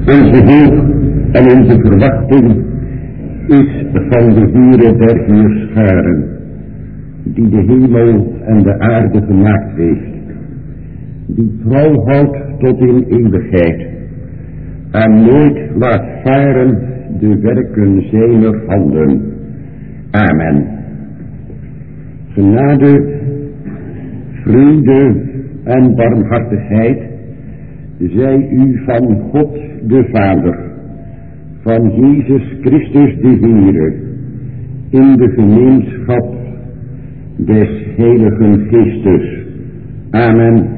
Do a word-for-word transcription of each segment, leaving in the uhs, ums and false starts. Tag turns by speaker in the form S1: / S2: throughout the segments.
S1: Onze hoop en onze verwachting is van de Heere der Heerscharen, die de hemel en de aarde gemaakt heeft, die trouw houdt tot in eeuwigheid en nooit laat varen de werken zijner handen. Amen. Genade, vrede en barmhartigheid zij u van God de Vader, van Jezus Christus de Heere, in de gemeenschap des Heiligen Geestes. Amen.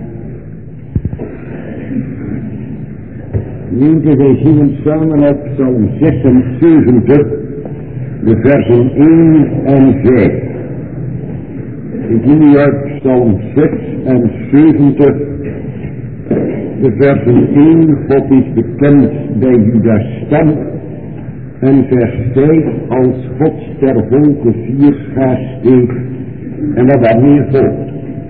S1: Gemeente, wij zingen samen op Psalm zesenzeventig, de versen één en vijf. Ik doe uit Psalm zesenzeventig, de versen één, God is bekend bij Judas stam, en vers vijf, als God ter volke vierschaar steeg, en wat daarmee volgt.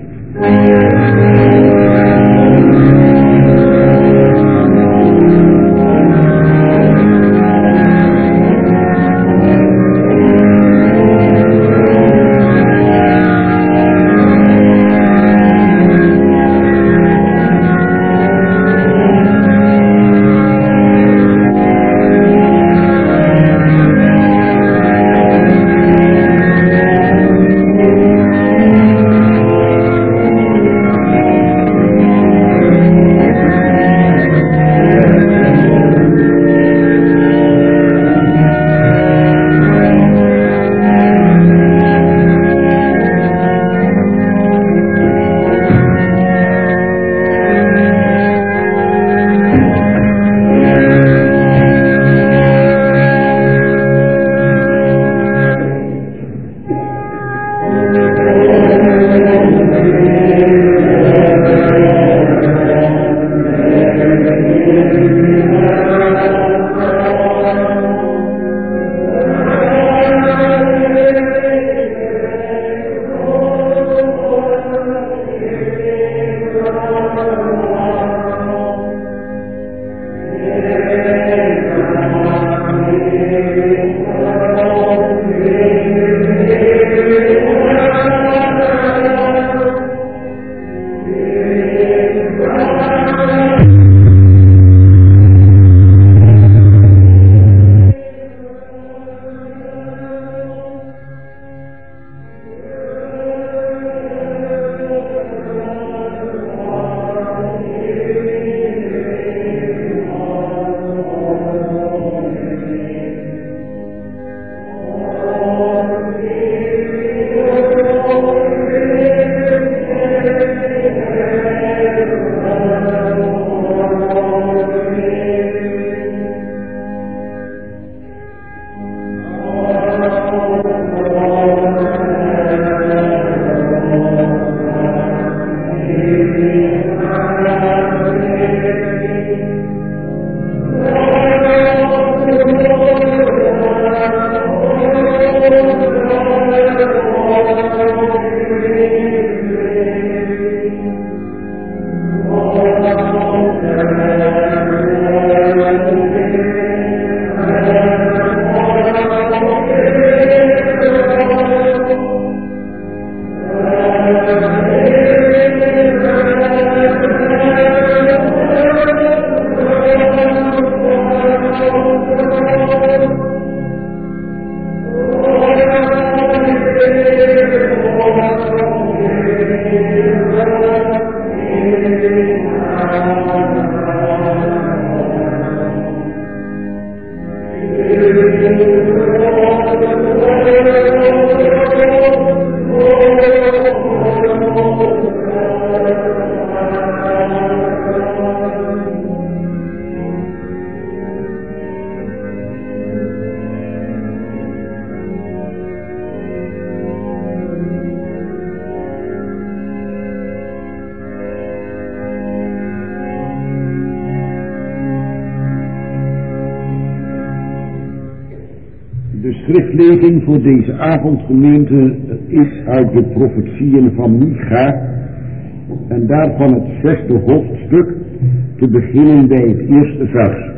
S1: De schriftlezing voor deze avondgemeente is uit de profetieën van Micha en daarvan het zesde hoofdstuk, te beginnen bij het eerste vers.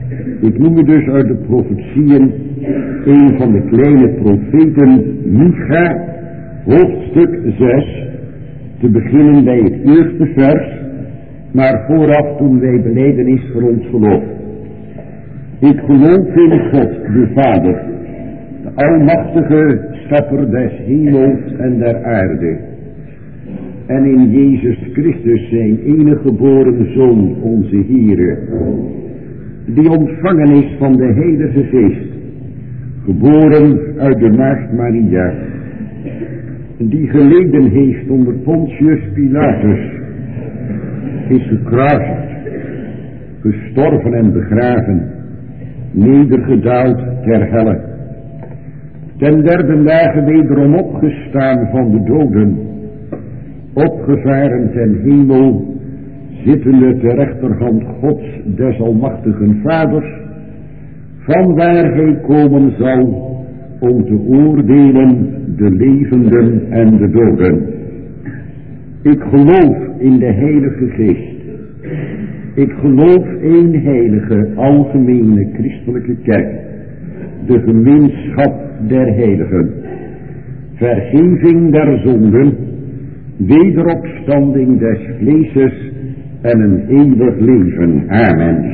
S1: Ik noem u dus uit de profetieën een van de kleine profeten, Micha, hoofdstuk zes, te beginnen bij het eerste vers, maar vooraf doen wij belijdenis voor ons geloof. Ik geloof in God, de Vader, de almachtige schepper des hemels en der aarde, en in Jezus Christus zijn enige geboren Zoon, onze Heere, die ontvangen is van de Heilige Geest, geboren uit de maagd Maria, die geleden heeft onder Pontius Pilatus, is gekruisigd, gestorven en begraven, nedergedaald ter helle, ten derde dagen wederom opgestaan van de doden, opgevaren ten hemel, zittende ter rechterhand Gods des almachtigen Vaders, vanwaar hij komen zal om te oordelen de levenden en de doden. Ik geloof in de Heilige Geest. Ik geloof één heilige, algemene christelijke kerk, de gemeenschap der heiligen, vergeving der zonden, wederopstanding des vleeses en een eeuwig leven. Amen.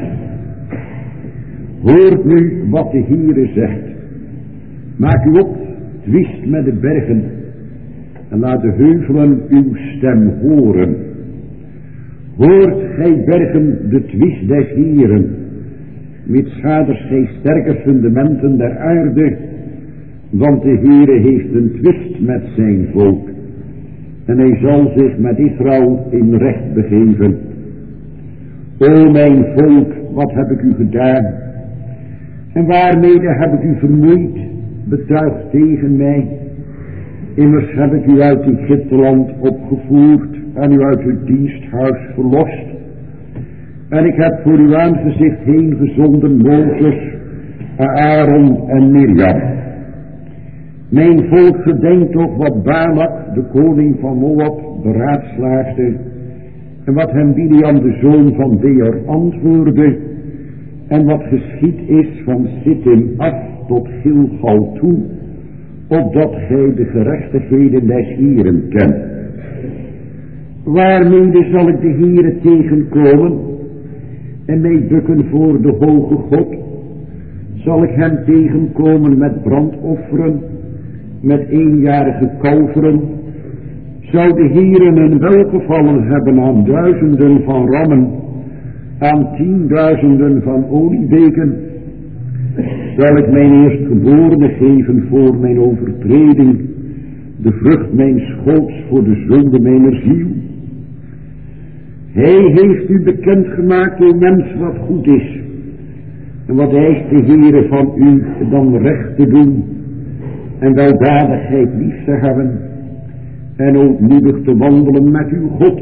S1: Hoort nu wat de Heere zegt. Maak u op, twist met de bergen en laat de heuvelen uw stem horen. Hoort gij bergen de twist des Heeren, met vaders gij sterke fundamenten der aarde, want de Heere heeft een twist met zijn volk en hij zal zich met Israël in recht begeven. O mijn volk, wat heb ik u gedaan en waarmede heb ik u vermoeid, betuigd tegen mij? Immers heb ik u uit Egypteland opgevoerd en u uit het diensthuis verlost. En ik heb voor uw aangezicht heen gezonden Mozes, Aaron en Mirjam. Mijn volk gedenkt toch wat Balak, de koning van Moab, beraadslaagde, en wat hem Biliam, de zoon van Beor, antwoordde, en wat geschied is van Sittim af tot Gilgal toe, opdat gij de gerechtigheden des Heeren kent. Waarmede zal ik de Heere tegenkomen en mij bukken voor de hoge God? Zal ik hem tegenkomen met brandofferen, met eenjarige kalveren? Zou de Heere een welgevallen hebben aan duizenden van rammen, aan tienduizenden van oliebeken? Zal ik mijn eerstgeborene geven voor mijn overtreding, de vrucht mijn schoots voor de zonde mijner ziel? Hij heeft u bekendgemaakt, o mens, wat goed is. En wat eist de Heere van u dan recht te doen en weldadigheid lief te hebben en ootmoedig te wandelen met uw God.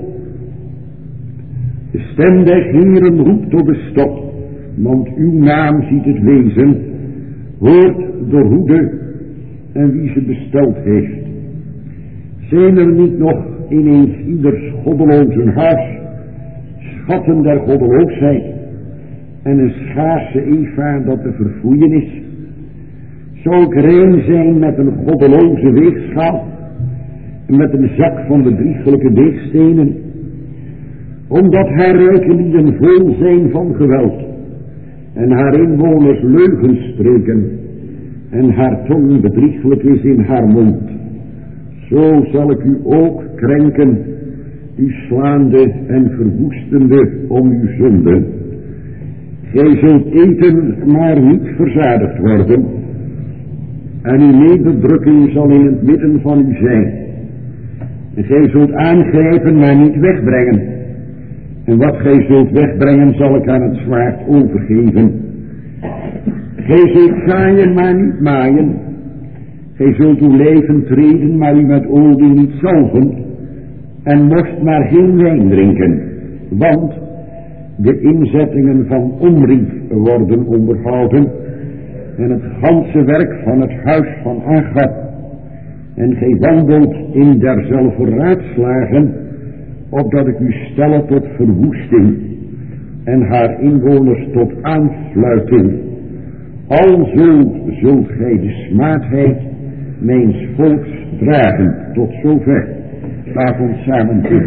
S1: De stem des Heeren roept tot de stad, want uw naam ziet het wezen. Hoort de hoede en wie ze besteld heeft. Zijn er niet nog ineens ieders goddeloos huis, schatten der goddeloosheid en een schaarse Eva dat te verfoeien is? Zou ik rein zijn met een goddeloze weegschaal en met een zak van bedriegelijke deegstenen, omdat haar rijke lieden vol zijn van geweld en haar inwoners leugens spreken en haar tong bedrieglijk is in haar mond? Zo zal ik u ook krenken, u slaande en verwoestende om uw zonden. Gij zult eten, maar niet verzadigd worden, en uw nederdrukking zal in het midden van u zijn. En gij zult aangrijpen, maar niet wegbrengen. En wat gij zult wegbrengen, zal ik aan het zwaard overgeven. Gij zult zaaien, maar niet maaien. Gij zult uw leven treden, maar u met olie niet zalven. En mocht maar geen wijn drinken, want de inzettingen van Omri worden onderhouden en het ganse werk van het huis van Agab. En gij wandelt in derzelfde raadslagen, opdat ik u stelle tot verwoesting, en haar inwoners tot aanfluiten. Alzo zult gij de smaadheid mijns volks dragen. Tot zover. Laat ons samen bidden.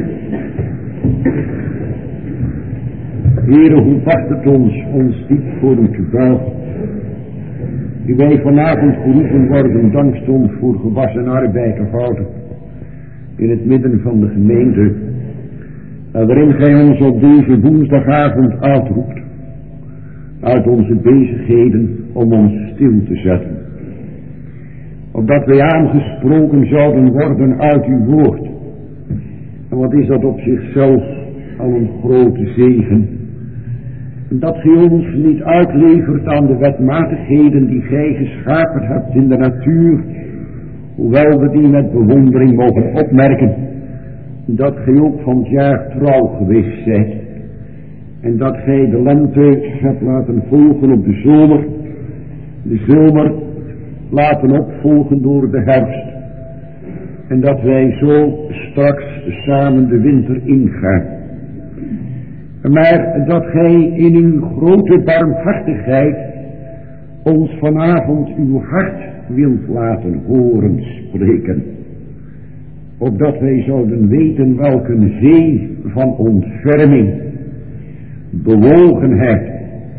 S1: Heere, hoe wacht het ons, ons diep voor u te buigen, die wij vanavond geroepen worden dankstond voor gewassen arbeid te houden in het midden van de gemeente, waarin gij ons op deze woensdagavond uitroept uit onze bezigheden om ons stil te zetten, opdat wij aangesproken zouden worden uit uw woord. En wat is dat op zichzelf al een grote zegen, dat gij ons niet uitlevert aan de wetmatigheden die gij geschapen hebt in de natuur, hoewel we die met bewondering mogen opmerken, dat gij ook van het jaar trouw geweest zijt, en dat gij de lente hebt laten volgen op de zomer, de zomer laten opvolgen door de herfst, en dat wij zo straks samen de winter ingaan. Maar dat gij in uw grote barmhartigheid ons vanavond uw hart wilt laten horen spreken, opdat wij zouden weten welke een zee van ontferming, bewogenheid,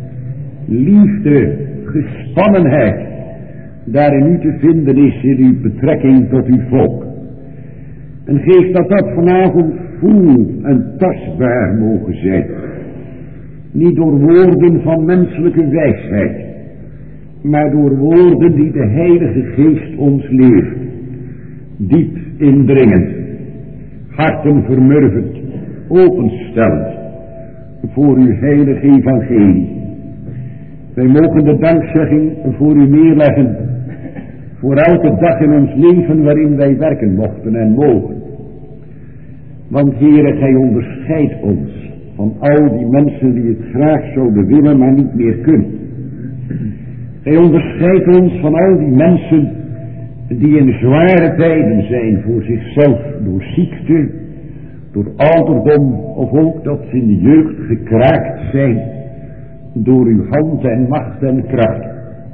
S1: liefde, gespannenheid daarin u te vinden is in uw betrekking tot uw volk. En geef dat dat vanavond voel en tastbaar mogen zijn. Niet door woorden van menselijke wijsheid, maar door woorden die de Heilige Geest ons leert. Diep indringend, harten vermurvend, openstellend voor uw heilige evangelie. Wij mogen de dankzegging voor u neerleggen voor elke dag in ons leven waarin wij werken mochten en mogen. Want Heere, gij onderscheidt ons van al die mensen die het graag zouden willen, maar niet meer kunnen. Gij onderscheidt ons van al die mensen die in zware tijden zijn voor zichzelf, door ziekte, door ouderdom, of ook dat ze in de jeugd gekraakt zijn door uw hand en macht en kracht.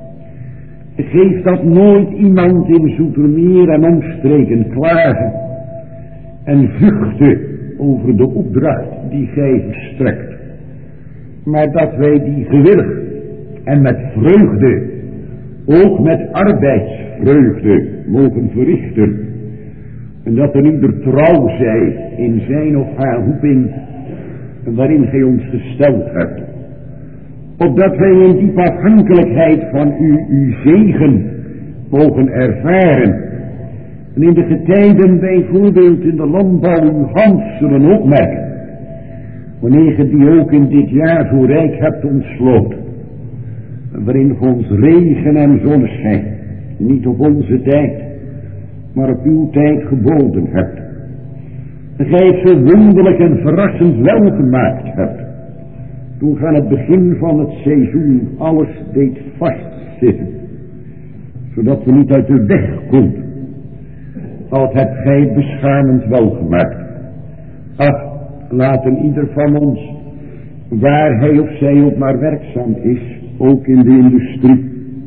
S1: Geef dat nooit iemand in Zoetermeer en omstreken klagen en zuchten over de opdracht die gij verstrekt, maar dat wij die gewillig en met vreugde, ook met arbeidsvreugde, mogen verrichten, en dat er ieder trouw zij in zijn of haar roeping waarin gij ons gesteld hebt, opdat wij in diep afhankelijkheid van u, uw zegen, mogen ervaren, en in de getijden bijvoorbeeld in de landbouw uw hand zullen opmerken, wanneer ge die ook in dit jaar zo rijk hebt ontsloten, waarin ge ons regen en zonneschijn niet op onze tijd, maar op uw tijd geboden hebt. En gij het zo wonderlijk en verrassend wel gemaakt hebt, toen ge aan het begin van het seizoen alles deed vastzitten, zodat we niet uit de weg konden. Al hebt gij het beschamend wel gemaakt. Ach, laten ieder van ons, waar hij of zij ook maar werkzaam is, ook in de industrie,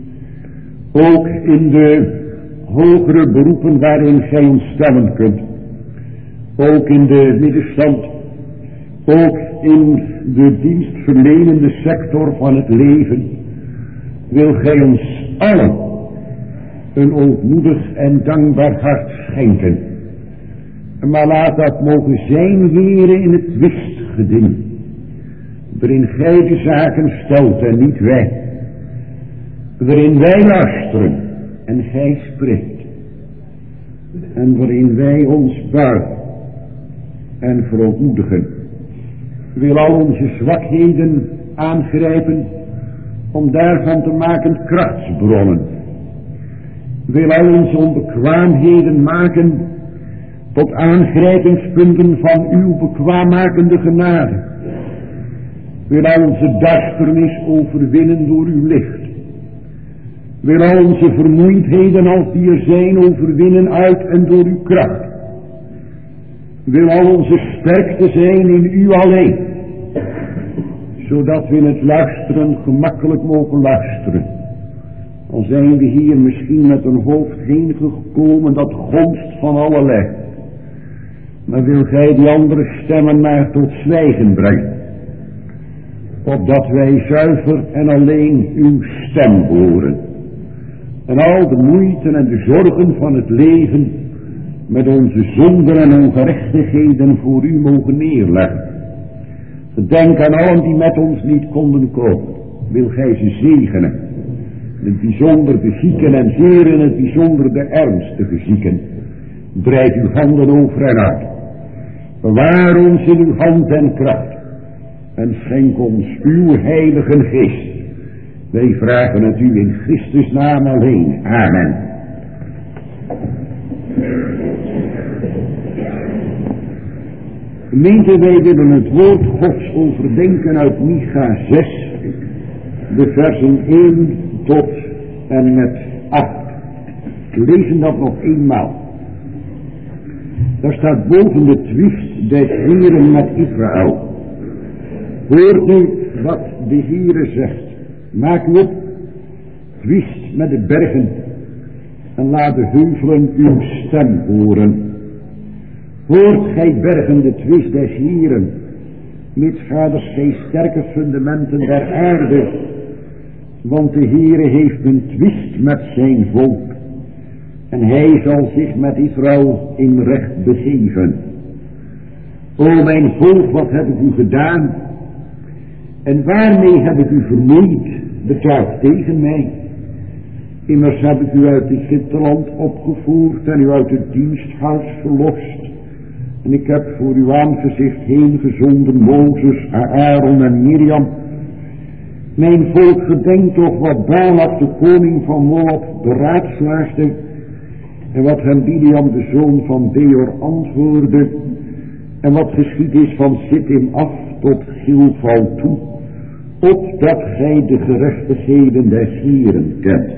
S1: ook in de hogere beroepen waarin gij ons stellen kunt, ook in de middenstand, ook in de dienstverlenende sector van het leven, wil gij ons allen een ootmoedig en dankbaar hart schenken. Maar laat dat mogen zijn, Heere, in het twistgeding, waarin gij de zaken stelt en niet wij, waarin wij luisteren en gij spreekt, en waarin wij ons buigen en verootmoedigen. Wil al onze zwakheden aangrijpen om daarvan te maken krachtsbronnen. Wil al onze onbekwaamheden maken tot aangrijpingspunten van uw bekwaammakende genade. Wil al onze duisternis overwinnen door uw licht. Wil al onze vermoeidheden als die er zijn overwinnen uit en door uw kracht. Wil al onze sterkte zijn in u alleen, zodat we in het luisteren gemakkelijk mogen luisteren. Al zijn we hier misschien met een hoofd heen gekomen dat gonst van allerlei. Maar wil gij die andere stemmen maar tot zwijgen brengen, opdat wij zuiver en alleen uw stem horen. En al de moeite en de zorgen van het leven met onze zonden en ongerechtigheden voor u mogen neerleggen. Denk aan allen die met ons niet konden komen. Wil gij ze zegenen. In het bijzonder de zieken en zeer in het bijzonder de ernstige zieken. Breid uw handen over en uit. Bewaar ons in uw hand en kracht. En schenk ons uw heilige geest. Wij vragen het u in Christus naam alleen. Amen. Gemeente, wij willen het woord Gods overdenken uit Micha zes, de versen één tot en met acht. We lezen dat nog eenmaal. Daar staat boven de twist des Heeren met Israël. Hoort nu wat de Heere zegt. Maak u op, twist met de bergen en laat de heuvelen uw stem horen. Hoort gij bergen de twist des Heeren, mitsgaders gij sterke fundamenten der aarde, want de Heere heeft een twist met zijn volk, en hij zal zich met Israël in recht begeven. O mijn volk, wat heb ik u gedaan, en waarmee heb ik u vermoeid, betuigt tegen mij. Immers heb ik u uit Egypteland opgevoerd en u uit het diensthuis verlost. En ik heb voor uw aangezicht heen gezonden Mozes, Aaron en Miriam. Mijn volk, gedenkt toch wat Balak de koning van Moab beraadslaagde, en wat hem Biliam de zoon van Beor antwoordde, en wat geschied is van Sittim af tot Gilgal toe, opdat gij de gerechtigheden des Heeren kent.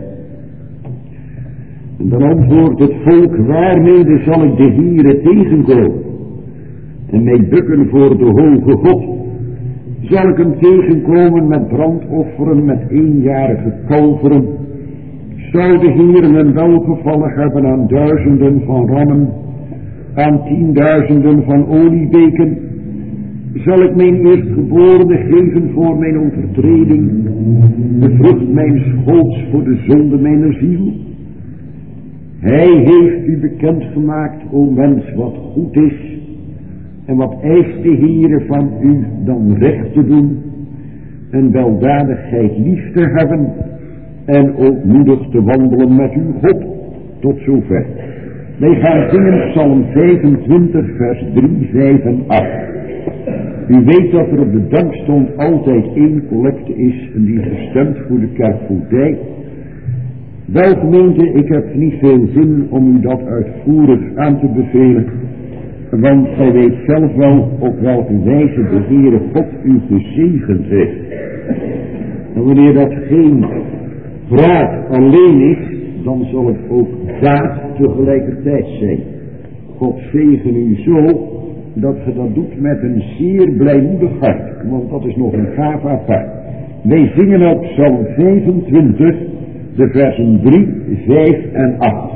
S1: En dan antwoordt het volk, waarmede zal ik de Heere tegenkomen? En mij bukken voor de hoge God. Zal ik hem tegenkomen met brandofferen, met eenjarige kalveren? Zou de Heere een welgevallig hebben aan duizenden van rammen, aan tienduizenden van oliebeken? Zal ik mijn eerstgeborene geven voor mijn overtreding, de vrucht mijn schoots voor de zonde mijner ziel? Hij heeft u bekendgemaakt, o mens, wat goed is, en wat eist de Heere van u dan recht te doen, en weldadigheid lief te hebben, en ootmoedig te wandelen met uw God. Tot zover. Wij gaan zingen Psalm vijfentwintig, vers drie, vijf en acht. U weet dat er op de dankstond altijd één collecte is, en die is gestemd voor de kerkvoogdij. Wel gemeente, ik heb niet veel zin om u dat uitvoerig aan te bevelen, want gij weet zelf wel op welke wijze de Heere God u gezegend heeft. En wanneer dat geen praat alleen is, dan zal het ook daad tegelijkertijd zijn. God zegen u zo, dat ge dat doet met een zeer blijmoedig hart, want dat is nog een gaaf apart. Wij zingen uit Psalm vijfentwintig, de versen drie, vijf en acht.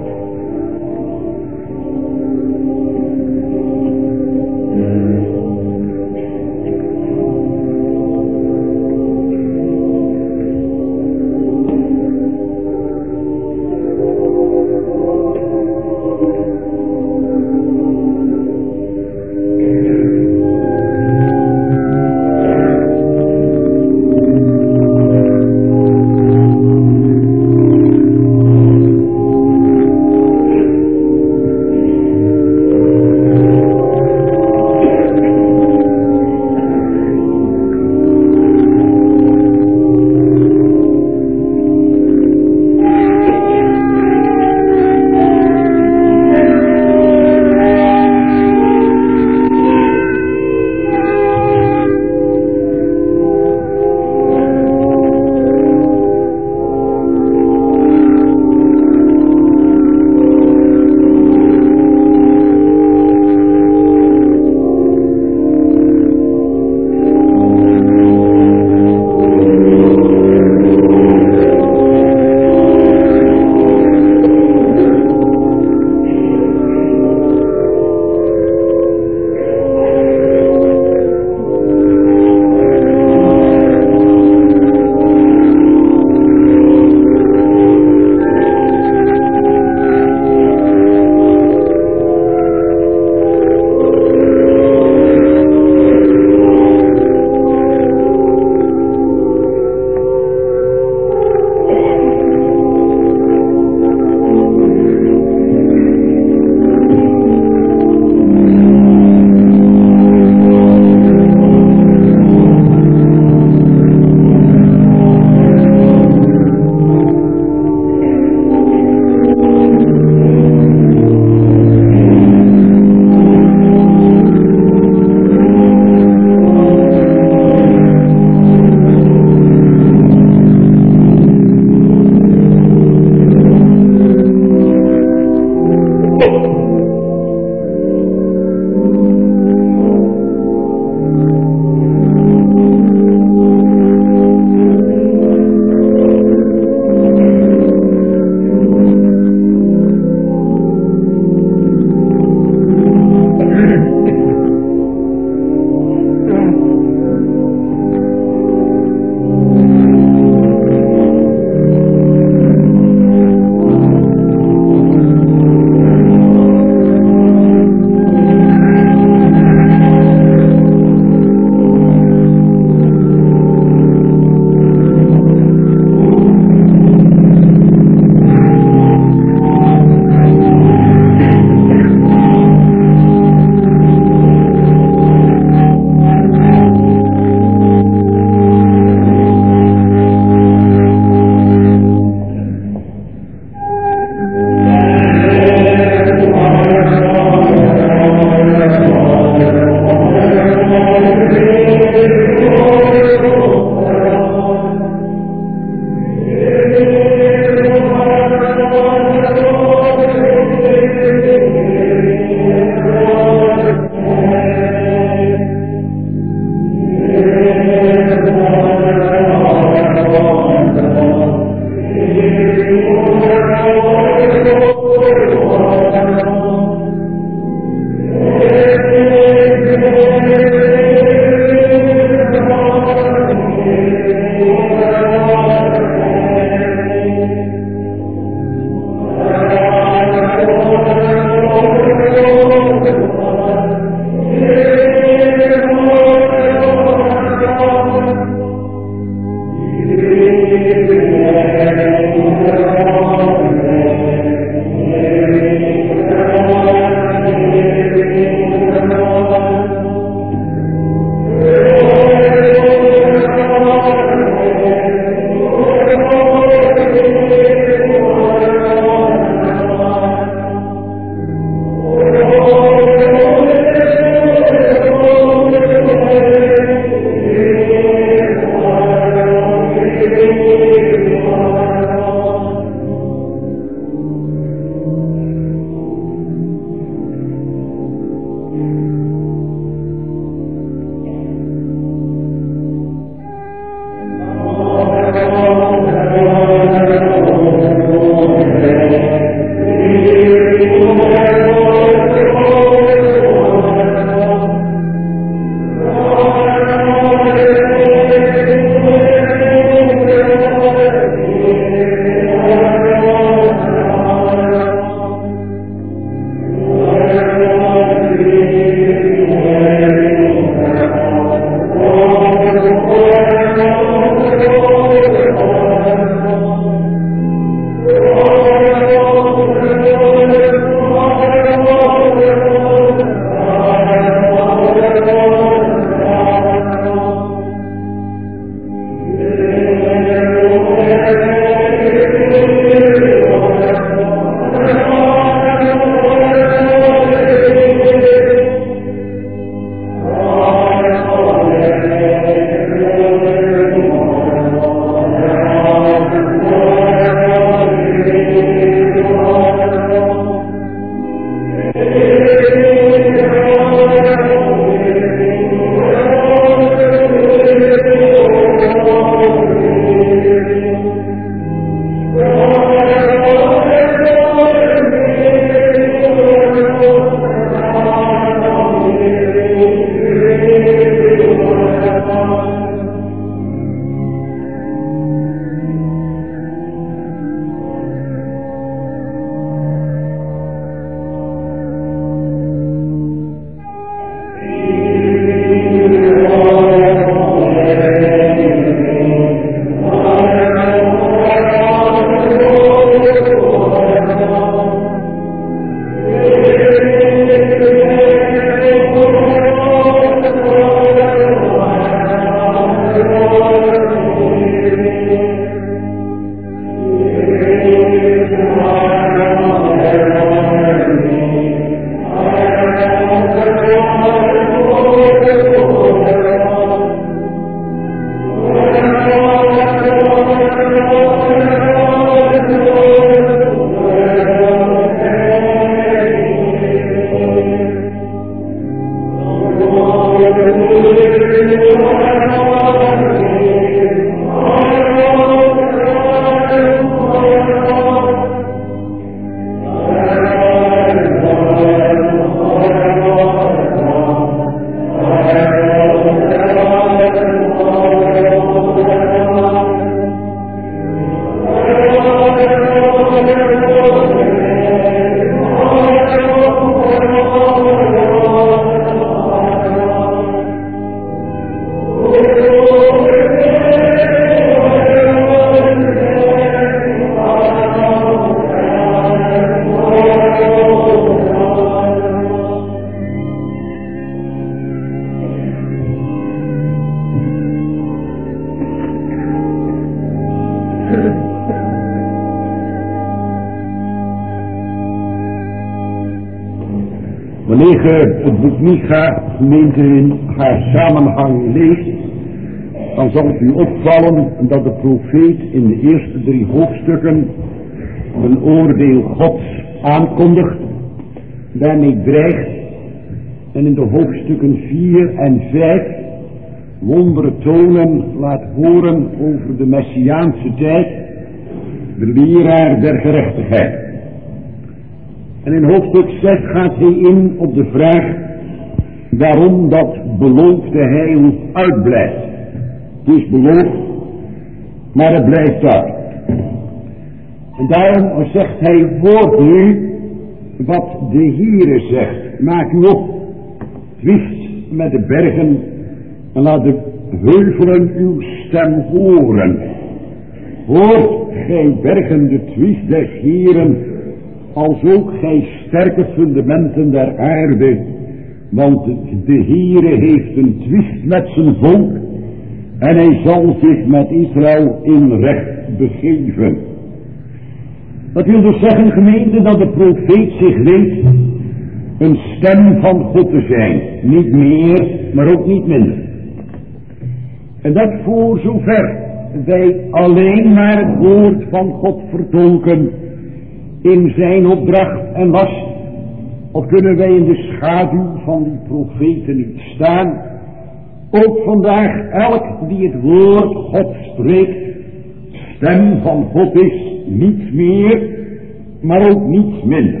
S1: Wanneer je het boek Micha, gemeente, in haar samenhang leest, dan zal het u opvallen dat de profeet in de eerste drie hoofdstukken een oordeel Gods aankondigt, daarmee dreigt, en in de hoofdstukken vier en vijf wonderen tonen laat horen over de Messiaanse tijd, de leraar der gerechtigheid. En in hoofdstuk zes gaat hij in op de vraag waarom dat beloofde heil uitblijft. Het is beloofd, maar het blijft uit. En daarom zegt hij, hoort nu wat de Heere zegt. Maak u op, twist met de bergen en laat de heuvelen uw stem horen. Hoort gij bergen de twist des Heeren, als ook gij sterke fundamenten der aarde, want de Heere heeft een twist met zijn volk en hij zal zich met Israël in recht begeven. Dat wil dus zeggen, gemeente, dat de profeet zich weet een stem van God te zijn. Niet meer, maar ook niet minder. En dat voor zover wij alleen maar het woord van God vertolken in zijn opdracht en last, of kunnen wij in de schaduw van die profeten niet staan. Ook vandaag, elk die het woord God spreekt, stem van God is, niet meer, maar ook niet minder.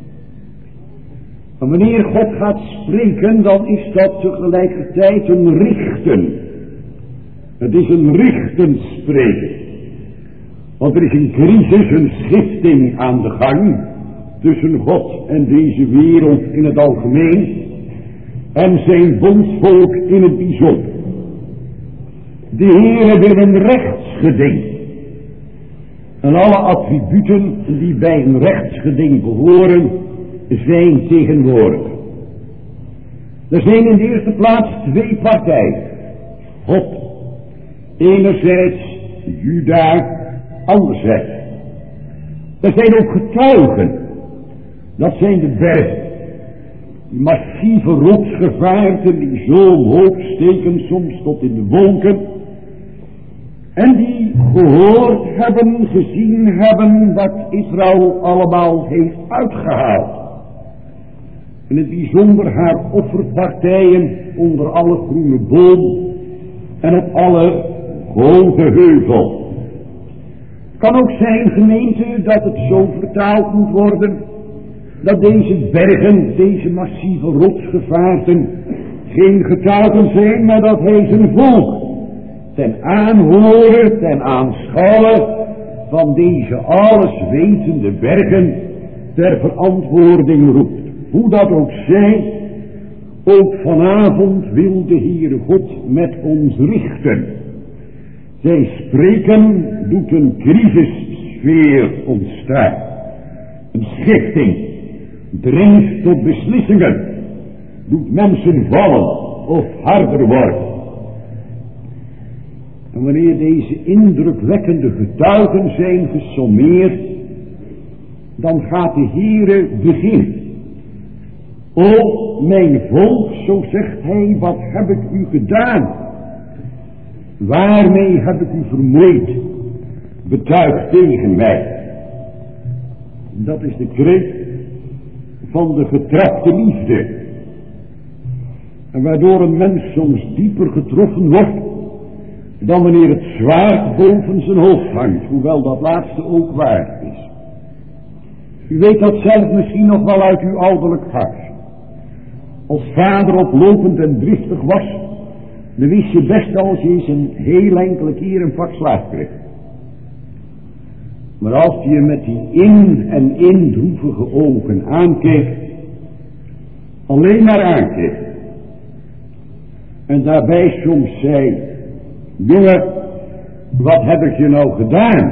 S1: En wanneer God gaat spreken, dan is dat tegelijkertijd een richten. Het is een richten spreken. Want er is een crisis, een schifting aan de gang tussen God en deze wereld in het algemeen en zijn bondsvolk in het bijzonder. De Heere wil een rechtsgeding. En alle attributen die bij een rechtsgeding behoren, zijn tegenwoordig. Er zijn in de eerste plaats twee partijen. God, enerzijds Juda, anderzijds. Er zijn ook getuigen. Dat zijn de bergen. Die massieve rotsgevaarten die zo omhoog steken, soms tot in de wolken. En die gehoord hebben, gezien hebben wat Israël allemaal heeft uitgehaald. In het bijzonder haar offerpartijen onder alle groene boom en op alle hoge heuvel. Het kan ook zijn, gemeente, dat het zo vertaald moet worden dat deze bergen, deze massieve rotsgevaarten geen getuigen zijn, maar dat hij zijn volk ten aanhoren, ten aanschouwen van deze alleswetende bergen ter verantwoording roept. Hoe dat ook zij, ook vanavond wil de Heere God met ons richten. Zij spreken, doet een crisissfeer ontstaan. Een schifting dringt tot beslissingen, doet mensen vallen of harder worden. En wanneer deze indrukwekkende getuigen zijn gesommeerd, dan gaat de Heere beginnen. O mijn volk, zo zegt hij, wat heb ik u gedaan? Waarmee heb ik u vermoeid? Betuig tegen mij. Dat is de kreet van de getrapte liefde. En waardoor een mens soms dieper getroffen wordt dan wanneer het zwaard boven zijn hoofd hangt, hoewel dat laatste ook waar is. U weet dat zelf misschien nog wel uit uw ouderlijk huis. Als vader oplopend en driftig was, dan wist je best als je eens een heel enkele keer een pak slaag kreeg. Maar als je met die in en in droevige ogen aankeek, alleen maar aankeek, en daarbij soms zei, jongen, wat heb ik je nou gedaan?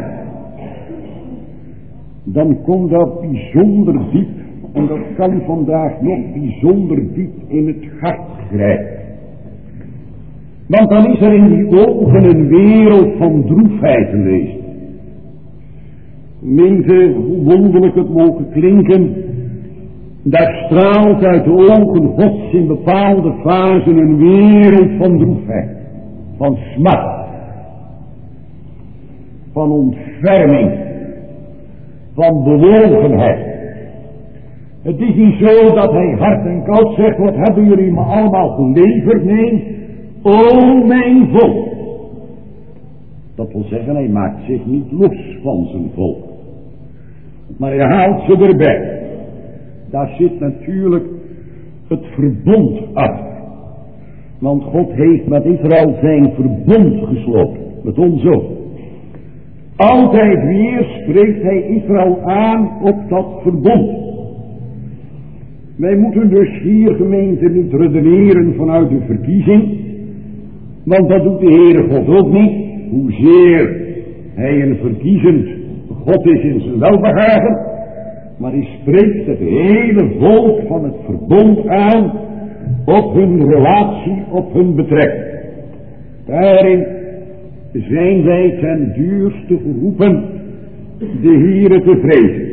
S1: Dan kon dat bijzonder diep, en dat kan vandaag nog bijzonder diep in het hart grijpen. Want dan is er in die ogen een wereld van droefheid geweest. Gemeente, hoe wonderlijk het mogen klinken, daar straalt uit de ogen Gods in bepaalde fasen een wereld van droefheid, van smart, van ontferming, van bewogenheid. Het is niet zo dat hij hard en koud zegt, wat hebben jullie me allemaal geleverd? Nee, o mijn volk. Dat wil zeggen, hij maakt zich niet los van zijn volk. Maar hij haalt ze erbij. Daar zit natuurlijk het verbond achter. Want God heeft met Israël zijn verbond gesloten. Met ons ook. Altijd weer spreekt hij Israël aan op dat verbond. Wij moeten dus hier, gemeente, niet redeneren vanuit de verkiezing. Want dat doet de Heere God ook niet. Hoezeer hij een verkiezend God is in zijn welbehagen. Maar hij spreekt het hele volk van het verbond aan op hun relatie, op hun betrekking. Daarin zijn wij ten duurste geroepen de Heere te vrezen.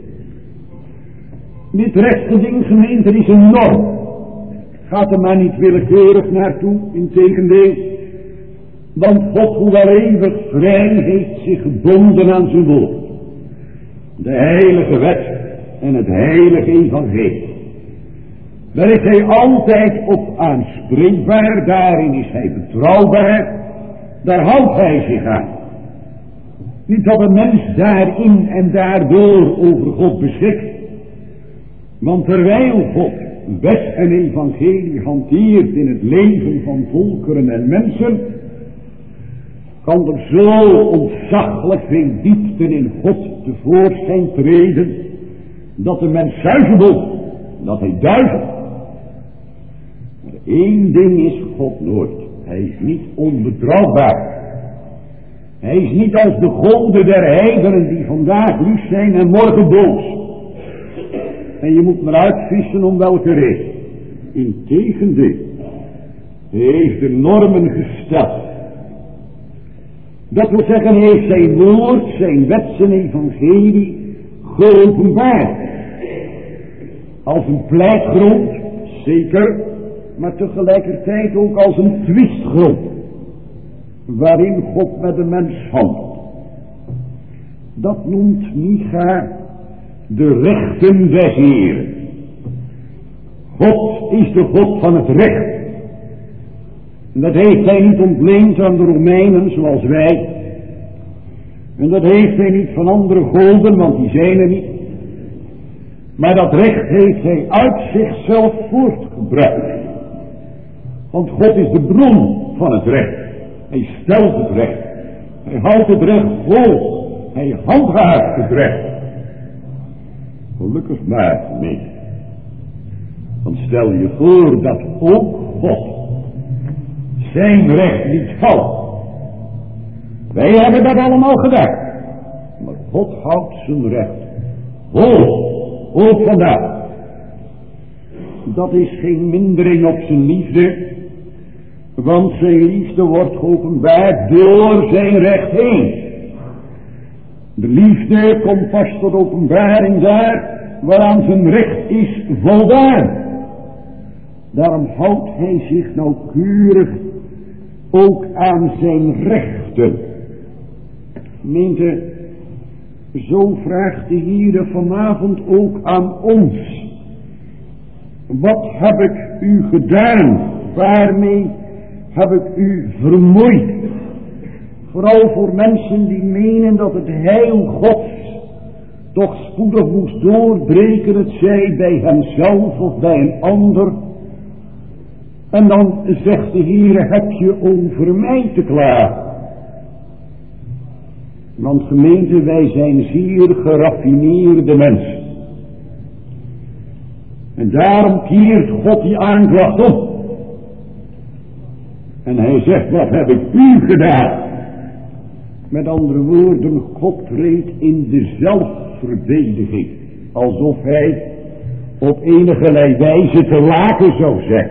S1: Dit rechte ding, gemeente, is een norm. Gaat er maar niet willekeurig naartoe, integendeel. Want God, hoewel eeuwig vrij, heeft zich gebonden aan zijn woord. De heilige wet en het heilige evangelie. Daar is hij altijd op aanspreekbaar, daarin is hij betrouwbaar, daar houdt hij zich aan. Niet dat een mens daarin en daardoor over God beschikt. Want terwijl God wet en evangelie hanteert in het leven van volkeren en mensen, kan er zo ontzaglijk veel diepten in God tevoorschijn treden, dat de mens zuigen moet, dat hij duizelt. Maar één ding is God nooit. Hij is niet onbetrouwbaar. Hij is niet als de goden der heidenen die vandaag lief zijn en morgen boos. En je moet maar uitvissen om welke reden. Integendeel, hij heeft de normen gesteld. Dat wil zeggen, hij heeft zijn woord, zijn wet, zijn evangelie geopenbaard. Als een pleitgrond, zeker, maar tegelijkertijd ook als een twistgrond. Waarin God met de mens handelt. Dat noemt Micha de rechten des Heeren. God is de God van het recht. En dat heeft hij niet ontleend aan de Romeinen zoals wij. En dat heeft hij niet van andere goden, want die zijn er niet. Maar dat recht heeft hij uit zichzelf voortgebracht. Want God is de bron van het recht. Hij stelt het recht. Hij houdt het recht vol. Hij handhaaft het recht. Gelukkig maar, nee. Want stel je voor dat ook God zijn recht niet valt. Wij hebben dat allemaal gedaan. Maar God houdt zijn recht vol. Ook vandaag. Dat is geen mindering op zijn liefde. Want zijn liefde wordt geopenbaard door zijn recht heen. De liefde komt pas tot openbaring daar waaraan zijn recht is voldaan. Daarom houdt hij zich nauwkeurig ook aan zijn rechten. Gemeente, zo vraagt de Heere vanavond ook aan ons. Wat heb ik u gedaan? Waarmee heb ik u vermoeid? Vooral voor mensen die menen dat het heil Gods toch spoedig moest doorbreken, het zij bij hemzelf of bij een ander. En dan zegt de Heere, heb je over mij te klagen? Want gemeente, wij zijn zeer geraffineerde mensen. En daarom keert God die aanklacht op. En hij zegt, wat heb ik u gedaan? Met andere woorden, God treedt in de zelfverdediging. Alsof hij op enige wijze te laken zou zijn.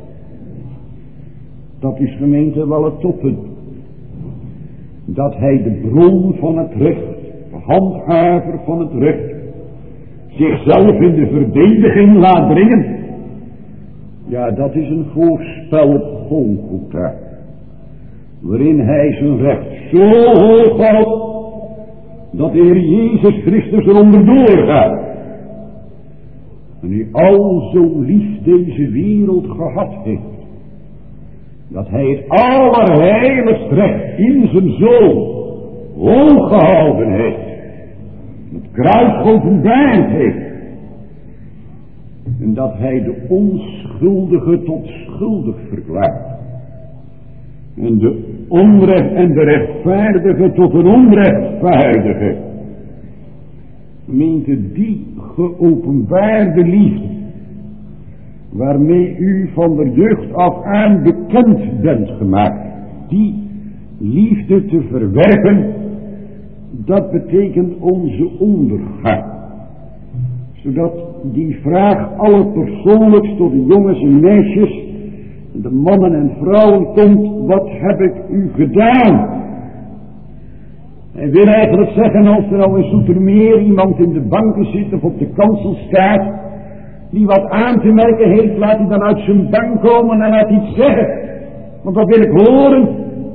S1: Dat is gemeente wel het toppunt. Dat hij de bron van het recht handhaver van het recht zichzelf in de verdediging laat brengen, ja, dat is een voorspel op Golgotha, waarin hij zijn recht zo hoog houdt dat de Heer Jezus Christus er onderdoor gaat. En die al zo lief deze wereld gehad heeft, dat hij het allerheiligst recht in zijn zoon hoog gehouden heeft, het kruis geopenbaard heeft, en dat hij de onschuldige tot schuldig verklaart, en de onrecht en de rechtvaardige tot een onrechtvaardige. Gemeente, die geopenbaarde liefde, waarmee u van de jeugd af aan bekend bent gemaakt, die liefde te verwerpen, dat betekent onze ondergang. Zodat die vraag allerpersoonlijkst tot de jongens en meisjes, de mannen en vrouwen komt: wat heb ik u gedaan? Hij wil eigenlijk zeggen, als er al in Zoetermeer iemand in de banken zit of op de kansel staat, die wat aan te merken heeft, laat hij dan uit zijn bank komen en laat iets zeggen. Want dat wil ik horen.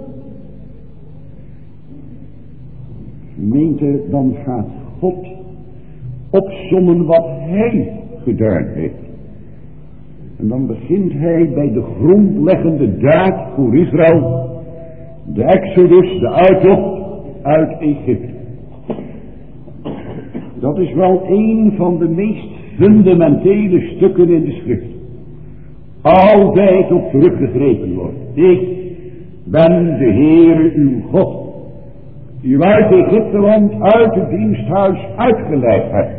S1: Gemeente, dan gaat God opsommen wat hij gedaan heeft. En dan begint hij bij de grondleggende daad voor Israël, de Exodus, de uittocht uit Egypte. Dat is wel een van de meest fundamentele stukken in de schrift. Altijd op teruggegrepen wordt. Ik ben de Heere uw God, die u uit Egypteland, uit het diensthuis uitgeleid hebt.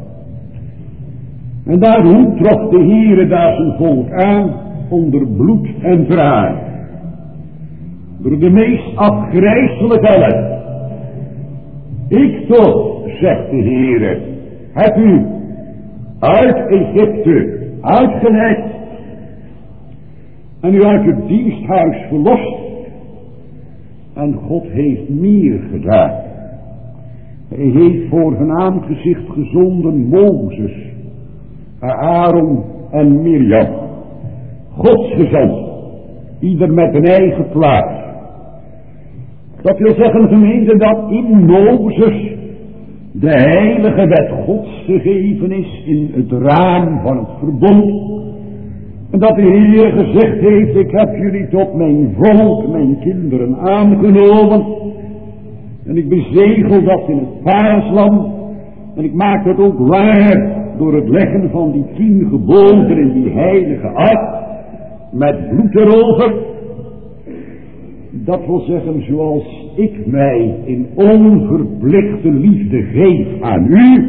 S1: En daarom trof de Heere daar zijn volk aan onder bloed en tranen. Door de meest afgrijselijke ellende. Ik toch, zegt de Heere, heb u uit Egypte uitgeleid en u uit het diensthuis verlost. En God heeft meer gedaan. Hij heeft voor hun aangezicht gezonden Mozes, Aaron en Mirjam. Gods gezond, ieder met een eigen plaats. Dat wil zeggen, gemeente, dat in Mozes de heilige wet Gods gegeven is in het raam van het verbond. En dat de Heer gezegd heeft: ik heb jullie tot mijn volk, mijn kinderen aangenomen. En ik bezegel dat in het paaslam. En ik maak dat ook waar door het leggen van die tien geboden in die heilige ark. Met bloed erover. Dat wil zeggen, zoals ik mij in onverplichte liefde geef aan u,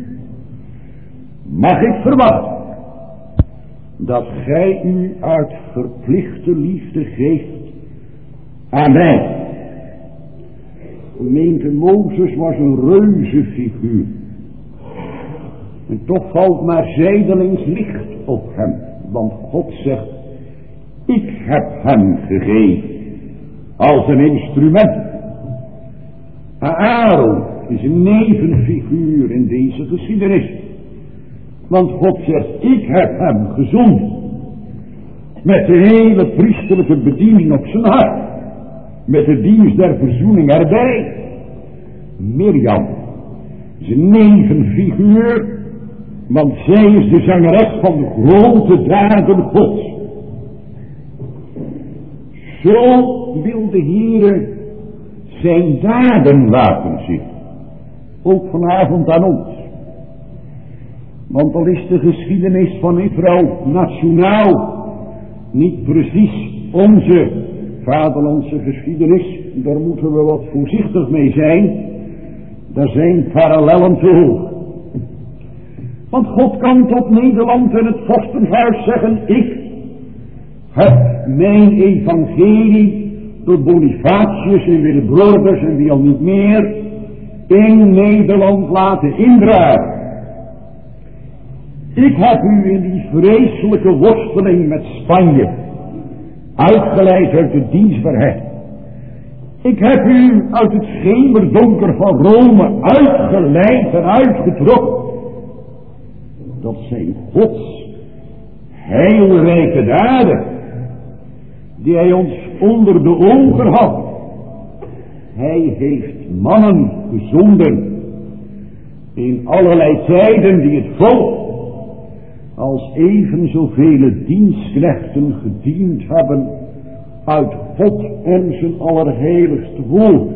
S1: mag ik verwachten dat gij u uit verplichte liefde geeft aan mij. Gemeente, Mozes was een reuzefiguur. En toch valt maar zijdelings licht op hem. Want God zegt: ik heb hem gegeven als een instrument. Aaron is een nevenfiguur in deze geschiedenis. Want God zegt: ik heb hem gezonden. Met de hele priesterlijke bediening op zijn hart. Met de dienst der verzoening erbij. Mirjam is een nevenfiguur. Want zij is de zangeres van de grote daden Gods. Zo wil de Heere zijn daden laten zien. Ook vanavond aan ons. Want al is de geschiedenis van Israël nationaal niet precies onze vaderlandse geschiedenis. Daar moeten we wat voorzichtig mee zijn. Daar zijn parallellen te hoog. Want God kan tot Nederland en het vorstenhuis zeggen: ik heb mijn evangelie door Bonifatius en Willibrordus en wie al niet meer in Nederland laten indragen. Ik heb u in die vreselijke worsteling met Spanje uitgeleid uit de dienstbaarheid.
S2: Ik heb u uit het schemerdonker van Rome uitgeleid en uitgetrokken. Dat zijn Gods heilrijke daden, die hij ons onder de ogen had. Hij heeft mannen gezonden in allerlei tijden die het volk als even zoveel dienstknechten gediend hebben uit God en zijn allerheiligste woord.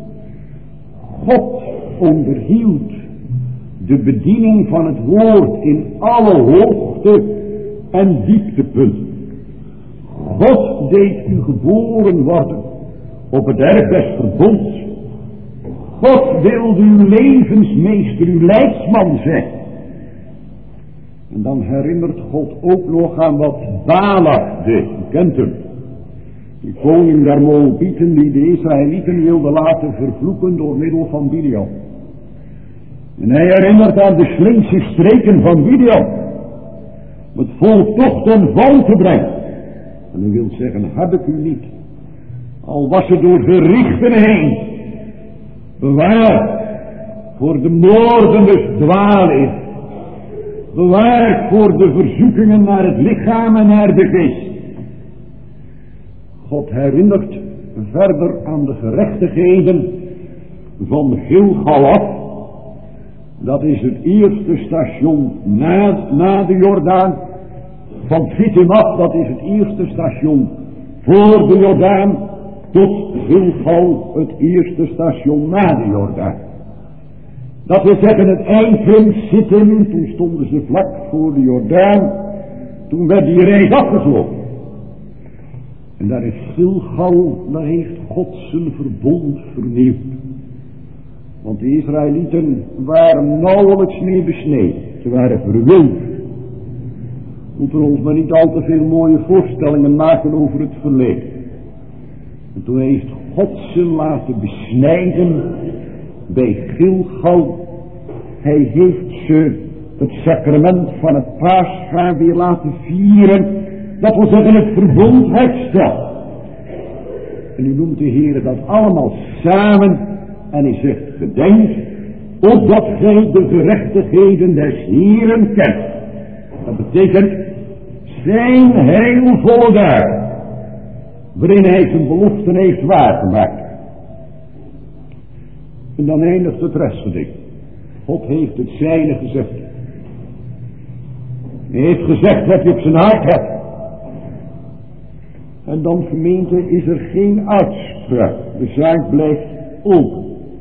S2: God onderhield de bediening van het woord in alle hoogte en dieptepunten. God deed u geboren worden op het erf des verbonds. God wilde uw levensmeester, uw leidsman zijn. En dan herinnert God ook nog aan wat Balak deed. U kent hem. De koning der Moabieten die de Israëlieten wilde laten vervloeken door middel van Biliam. En hij herinnert aan de slinkse streken van Biliam. Om het volk toch ten val te brengen. En hij wil zeggen, heb ik u niet. Al was het door gerichten heen. Bewaard voor de moordende dwaling. Bewaard voor de verzoekingen naar het lichaam en naar de geest. God herinnert verder aan de gerechtigheden van Gilgalad. Dat is het eerste station na, na de Jordaan. Van Fittim af, dat is het eerste station voor de Jordaan. Tot Gilgal, het eerste station na de Jordaan. Dat wil zeggen, het eindpunt Sittim, toen stonden ze vlak voor de Jordaan. Toen werd die reis afgesloten. En daar is Gilgal, daar heeft God zijn verbond vernieuwd. Want de Israëlieten waren nauwelijks meer besneden. Ze waren verwilderd. We moeten ons maar niet al te veel mooie voorstellingen maken over het verleden. En toen heeft God ze laten besnijden bij Gilgal. Hij heeft ze het sacrament van het Pascha weer laten vieren. Dat wil zeggen het verbond herstellen. En u noemt de Heer dat allemaal samen. En hij zegt, gedenk, opdat gij de gerechtigheden des Heeren kent. Dat betekent zijn heilvolle dagen, waarin hij zijn beloften heeft waargemaakt. En dan eindigt het restgedicht. God heeft het zijne gezegd. Hij heeft gezegd wat je op zijn hart hebt. En dan, gemeente, is er geen uitspraak. De zaak blijft open.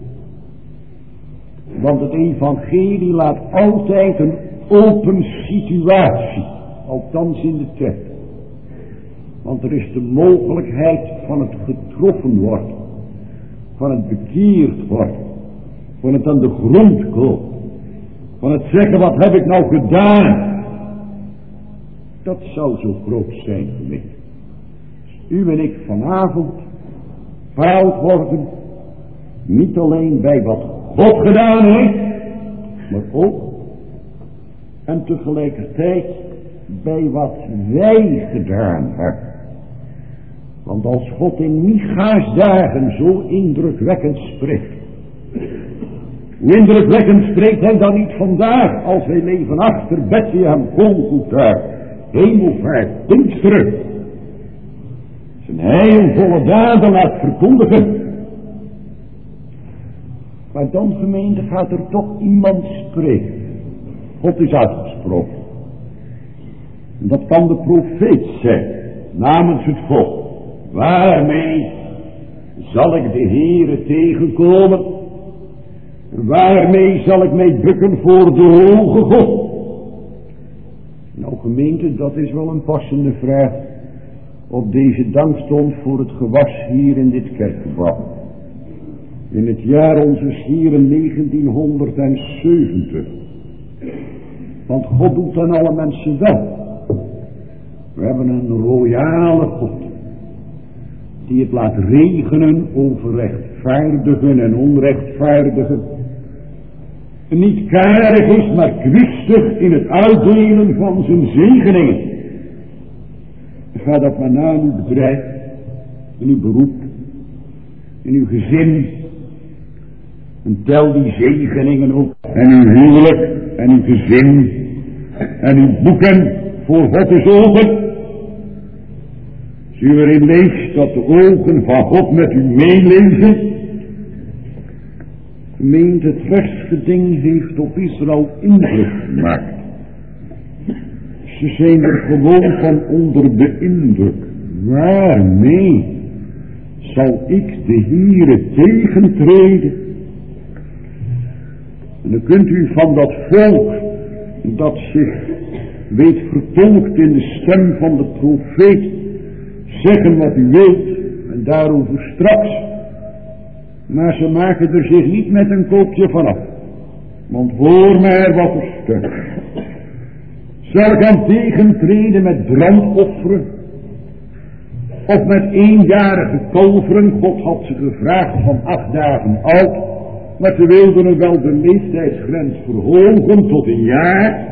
S2: Want het evangelie laat altijd een open situatie. Althans in de tekst. Want er is de mogelijkheid van het getroffen worden. Van het bekeerd worden. Van het aan de grond komen. Van het zeggen, wat heb ik nou gedaan? Dat zou zo groot zijn voor mij. U en ik vanavond verhaald worden. Niet alleen bij wat God gedaan heeft. Maar ook. En tegelijkertijd bij wat wij gedaan hebben. Want als God in Micha's dagen zo indrukwekkend spreekt. Hoe indrukwekkend spreekt hij dan niet vandaag als wij leven achter Bethlehem, Golgotha, Hemelvaart, Pinksteren. Zijn heilvolle daden laat verkondigen. Maar dan, gemeente, gaat er toch iemand spreken. God is uitgesproken. En dat kan de profeet zijn, namens het volk. Waarmee zal ik de Heere tegenkomen? Waarmee zal ik mij bukken voor de hoge God? Nou, gemeente, dat is wel een passende vraag op deze dankstond voor het gewas hier in dit kerkgebouw. In het jaar onze Heeren negentienhonderdzeventig. Want God doet aan alle mensen wel. We hebben een royale God. Die het laat regenen over rechtvaardigen en onrechtvaardigen. En niet karig is, maar kwistig in het uitdelen van zijn zegeningen. Ga dat maar na in uw bedrijf, in uw beroep, in uw gezin. En tel die zegeningen op. En uw huwelijk en uw gezin en uw boeken voor Gods ogen. Als u erin leest dat de ogen van God met u meelezen. Meent het rechtsgeding heeft op Israël indruk gemaakt. Ze zijn er gewoon van onder de indruk. Waarmee zal ik de Heere tegentreden? En dan kunt u van dat volk dat zich weet vertolkt in de stem van de profeet zeggen wat u wilt en daarover straks. Maar ze maken er zich niet met een koopje van af. Want voor mij wat er steunt. Zal ik hem tegentreden met brandofferen? Of met eenjarige kalveren? God had ze gevraagd van acht dagen oud. Maar ze wilden er wel de leeftijdsgrens verhogen tot een jaar.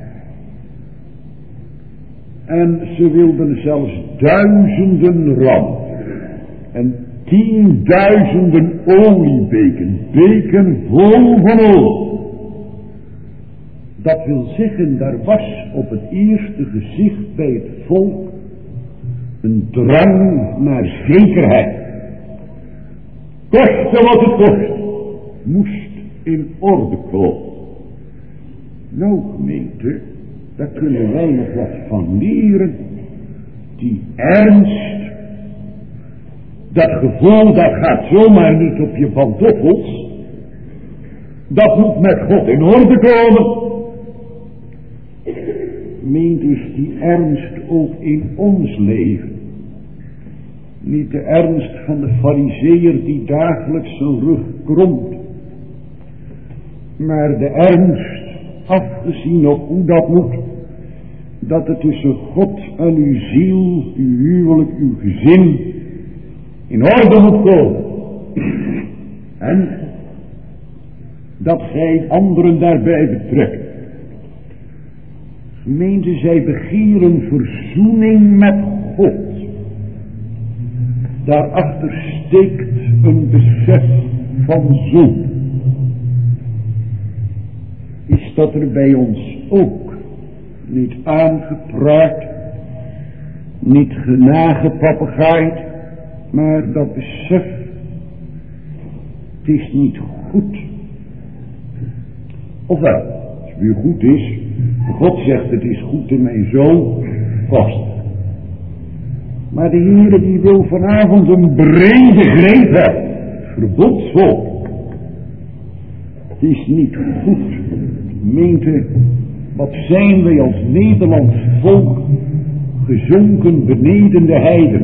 S2: En ze wilden zelfs duizenden ram. En tienduizenden oliebeken. Beken vol van olie. Dat wil zeggen, daar was op het eerste gezicht bij het volk een drang naar zekerheid. Koste wat het kost, moest in orde komen. Nou gemeente, daar kunnen wij nog wat van leren. Die ernst, dat gevoel, dat gaat zomaar niet op je pantoffels. Dat moet met God in orde komen. Meent is die ernst ook in ons leven. Niet de ernst van de farizeeër die dagelijks zijn rug kromt. Maar de ernst, afgezien op hoe dat moet. Dat het tussen God en uw ziel, uw huwelijk, uw gezin in orde moet komen. En dat gij anderen daarbij betrekt. Gemeente, zij begieren verzoening met God. Daarachter steekt een besef van zoen. Is dat er bij ons ook niet aangepraat, niet genagepapegaaid, maar dat besef, het is niet goed. Ofwel, als het weer goed is, God zegt het is goed in mijn zoon, vast. Maar de Heere die wil vanavond een brede greep hebben, verbodsvol. Het is niet goed. Gemeente, wat zijn wij als Nederlands volk gezonken beneden de heiden.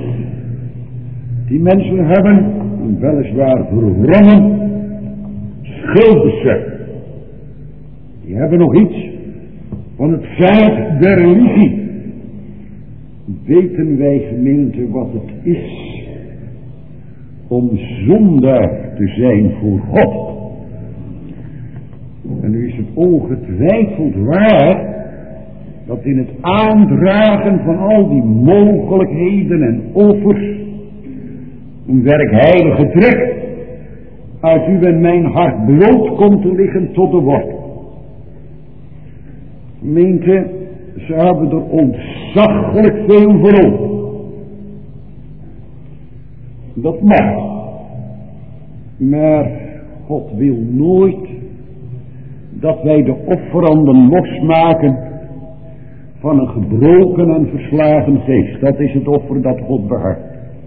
S2: Die mensen hebben een weliswaar verwrongen schuldbesef. Die hebben nog iets van het feit der religie. Weten wij gemeente wat het is om zondaar te zijn voor God. En nu is het ongetwijfeld waar dat in het aandragen van al die mogelijkheden en offers een werkheilige trek uit u en mijn hart bloot komt te liggen tot de wortel. Gemeente, ze hebben er ontzaglijk veel voor over. Dat mag. Maar God wil nooit dat wij de offeranden losmaken van een gebroken en verslagen geest. Dat is het offer dat God behaagt.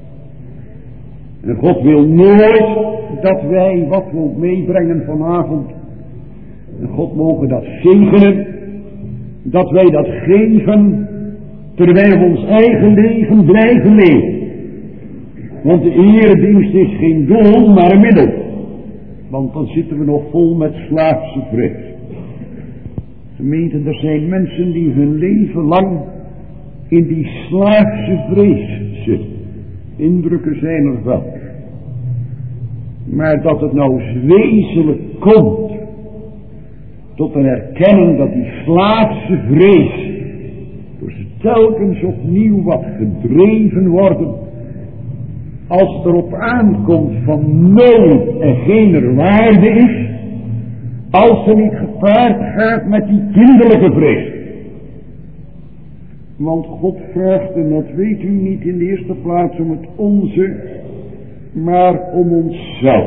S2: En God wil nooit dat wij wat we ook meebrengen vanavond. En God mogen dat zegenen. Dat wij dat geven terwijl we ons eigen leven blijven leven. Want de eredienst is geen doel, maar een middel. Want dan zitten we nog vol met slaafse vrees. Gemeente, er zijn mensen die hun leven lang in die slaafse vrees zitten. Indrukken zijn er wel. Maar dat het nou eens wezenlijk komt tot een erkenning dat die slaafse vrees door ze telkens opnieuw wat gedreven worden als het erop aankomt van nood en geen waarde is, als ze niet gepaard gaat met die kinderlijke vrees. Want God vraagt, en dat weet u niet in de eerste plaats om het onze, maar om onszelf.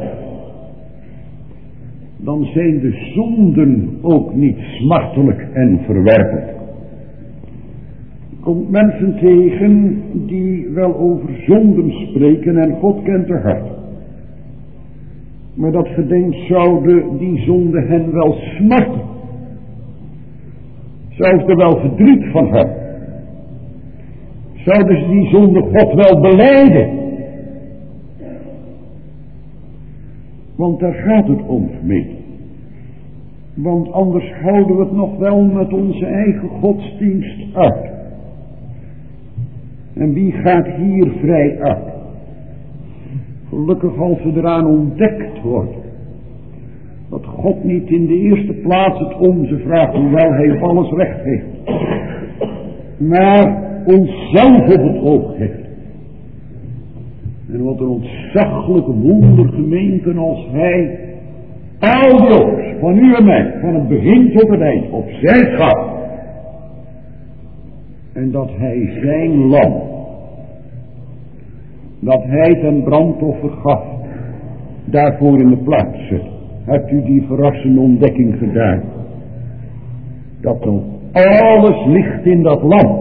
S2: Dan zijn de zonden ook niet smartelijk en verwerpend. Je komt mensen tegen die wel over zonden spreken en God kent haar hart. Maar dat gedenkt zouden die zonden hen wel smarten. Zouden er wel verdriet van hebben. Zouden ze die zonde God wel belijden. Want daar gaat het om mee. Want anders houden we het nog wel met onze eigen godsdienst uit. En wie gaat hier vrij uit? Gelukkig als we eraan ontdekt worden. Dat God niet in de eerste plaats het onze vraagt, hoewel hij op alles recht heeft. Maar onszelf op het oog heeft. En wat een ontzaglijke wondergemeente als hij al die oogst van u en mij, van het begin tot het eind, op zijn schat. En dat hij zijn lam, dat hij ten brandoffer gaf, daarvoor in de plaats zet. Hebt u die verrassende ontdekking gedaan? Dat nog alles ligt in dat lam.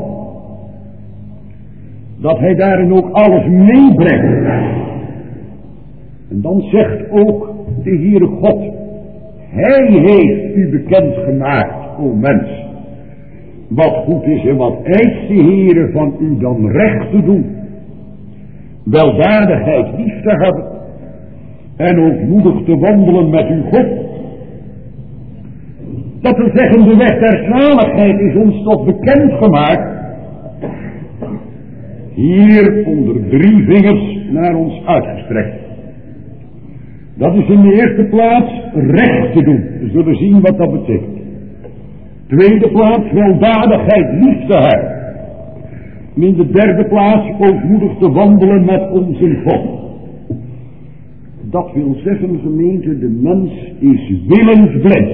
S2: Dat hij daarin ook alles meebrengt. En dan zegt ook de Heere God, hij heeft u bekend gemaakt, o mens, wat goed is en wat eist de Heere van u dan recht te doen, weldadigheid lief te hebben en ootmoedig te wandelen met uw God. Dat wil zeggen, de weg der zaligheid is ons toch bekend gemaakt, hier onder drie vingers naar ons uitgestrekt. Dat is in de eerste plaats recht te doen. We zullen zien wat dat betekent. Tweede plaats weldadigheid lief te hebben. En in de derde plaats ootmoedig te wandelen met onze God. Dat wil zeggen, gemeente, de mens is willensblind.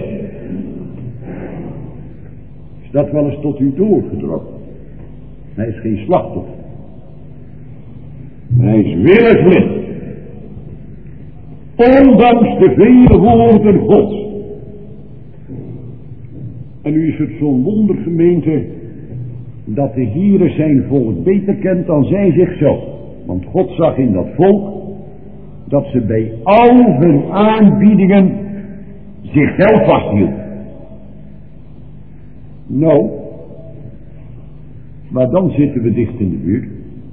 S2: Is dat wel eens tot u doorgedrongen? Hij is geen slachtoffer. Maar hij is willensblind. Ondanks de vele woorden Gods. En nu is het zo'n wondergemeente dat de Heere zijn volk beter kent dan zij zichzelf. Want God zag in dat volk dat ze bij al hun aanbiedingen zichzelf vasthielden. Nou, maar dan zitten we dicht in de buurt.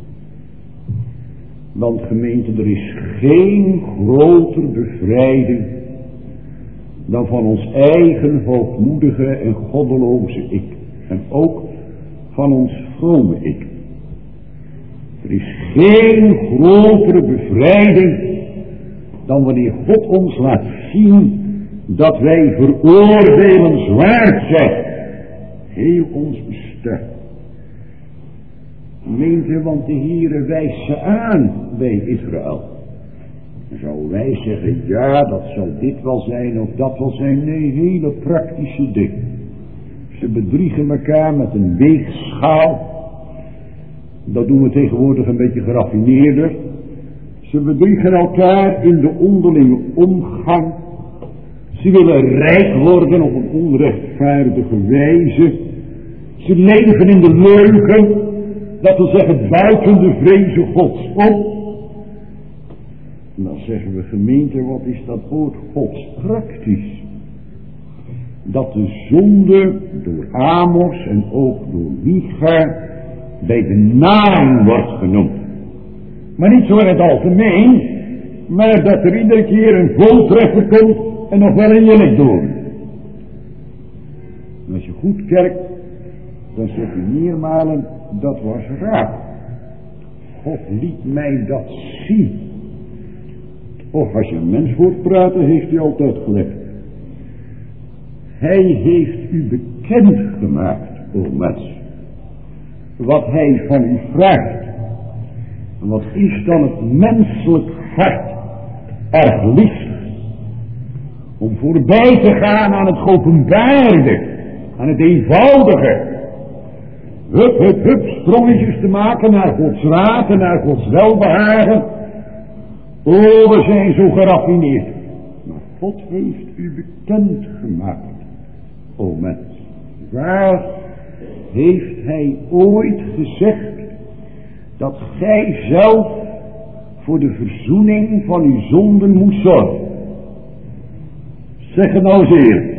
S2: Want gemeente, er is geen groter bevrijding dan van ons eigen hoogmoedige en goddeloze ik. En ook van ons vrome ik. Er is geen grotere bevrijding dan wanneer God ons laat zien dat wij veroordelenswaard zijn. Heel ons bestaan. Gemeente, want de Heere wijst ze aan bij Israël. Dan zouden wij zeggen, ja, dat zal dit wel zijn of dat wel zijn. Nee, hele praktische dingen. Ze bedriegen elkaar met een weegschaal. Dat doen we tegenwoordig een beetje geraffineerder. Ze bedriegen elkaar in de onderlinge omgang. Ze willen rijk worden op een onrechtvaardige wijze. Ze leven in de leugen. Dat wil zeggen buiten de vreze Gods om. En dan zeggen we, gemeente, wat is dat woord Gods praktisch? Dat de zonde door Amos en ook door Micha bij de naam wordt genoemd. Maar niet zo in het algemeen, maar dat er iedere keer een voltreffer komt en nog wel een jinnik door. En als je goed kijkt, dan zegt u meermalen, dat was raar. God liet mij dat zien. Och, als je een mens hoort praten, heeft hij altijd gelijk. Hij heeft u bekend gemaakt, o mens. Wat hij van u vraagt. En wat is dan het menselijk hart erg lief om voorbij te gaan aan het geopenbaarde, aan het eenvoudige. Hup, hup, hup, sprongetjes te maken naar Gods raad en naar Gods welbehagen. Oh, we zijn zo geraffineerd. Maar God heeft u bekend gemaakt, o mens. Waar heeft hij ooit gezegd dat gij zelf voor de verzoening van uw zonden moet zorgen? Zeg het nou eens eerlijk.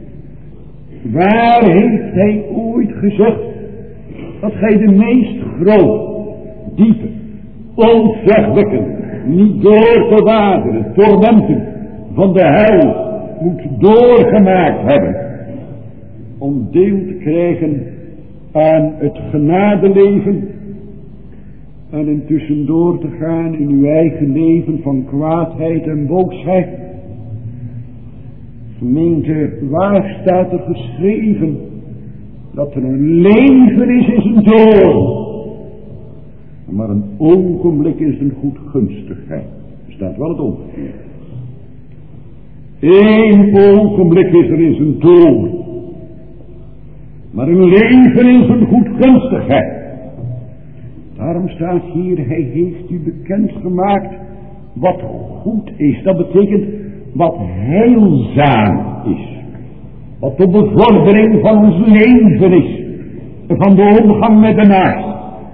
S2: Waar heeft hij ooit gezegd dat gij de meest grote, diepe, ontzagwekkende, niet door te waarderen, tormenten van de hel moet doorgemaakt hebben om deel te krijgen aan het genadeleven en intussen door te gaan in uw eigen leven van kwaadheid en boosheid? Gemeente, waar staat er geschreven dat er een leven is, is een dood, maar een ogenblik is een goedgunstigheid? Er staat wel het omgekeerde. Eén ogenblik is er is een dood, maar een leven is een goedgunstigheid. Daarom staat hier, hij heeft u bekendgemaakt wat goed is. Dat betekent wat heilzaam is. Wat de bevordering van ons leven is. Van de omgang met de naast.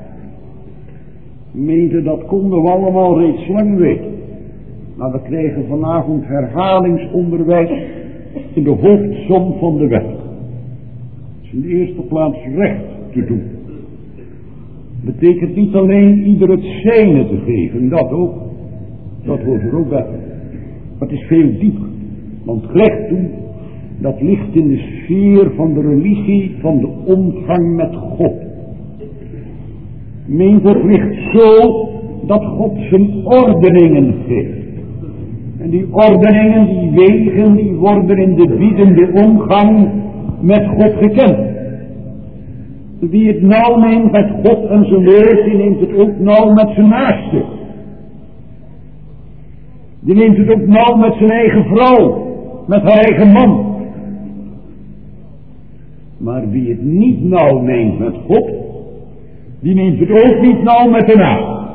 S2: Meende, dat konden we allemaal reeds lang weten. Maar we kregen vanavond herhalingsonderwijs in de hoofdsom van de wet. Dus in de eerste plaats recht te doen. Betekent niet alleen ieder het zijne te geven, dat ook. Dat hoort er ook bij. Maar het is veel dieper. Want recht doen, dat ligt in de sfeer van de religie, van de omgang met God. Meent, het ligt zo dat God zijn ordeningen geeft. En die ordeningen, die wegen, die worden in de biedende omgang met God gekend. Wie het nauw neemt met God en zijn woord, die neemt het ook nauw met zijn naaste. Die neemt het ook nauw met zijn eigen vrouw, met haar eigen man. Maar wie het niet nauw neemt met God, die neemt het ook niet nauw met de naaste.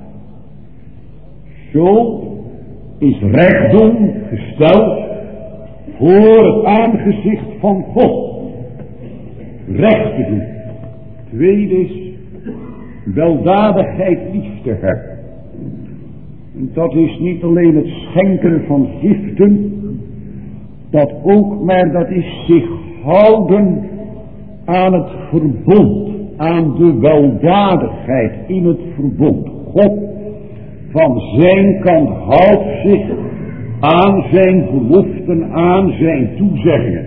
S2: Zo is recht doen gesteld voor het aangezicht van God. Recht te doen. Tweede is weldadigheid lief te hebben. En dat is niet alleen het schenken van giften, dat ook, maar dat is zich houden aan het verbond, aan de weldadigheid in het verbond. God van zijn kant houdt zich aan zijn beloften, aan zijn toezeggingen.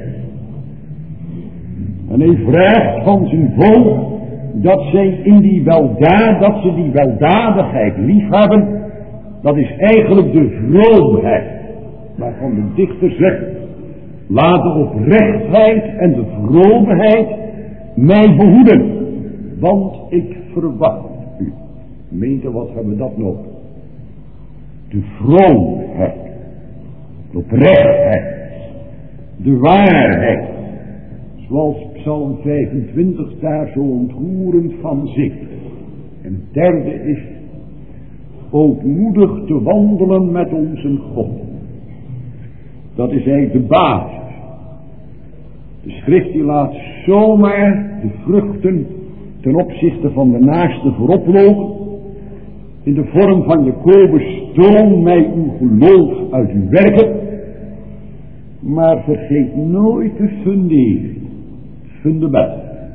S2: En hij vraagt van zijn volk dat zij in die weldaad, dat ze die weldadigheid lief hebben. Dat is eigenlijk de vroomheid, waarvan de dichter zegt, laat de oprechtheid en de vroomheid mij behoeden, want ik verwacht u. Meente, wat hebben we dat nodig? De vroomheid, de oprechtheid, de waarheid. Zoals Psalm vijfentwintig daar zo ontroerend van zingt. En het derde is ootmoedig te wandelen met onze God. Dat is eigenlijk de basis. De schrift die laat zomaar de vruchten ten opzichte van de naaste voorop lopen. In de vorm van Jacobus, toon mij uw geloof uit uw werken. Maar vergeet nooit de fundering. Fundament.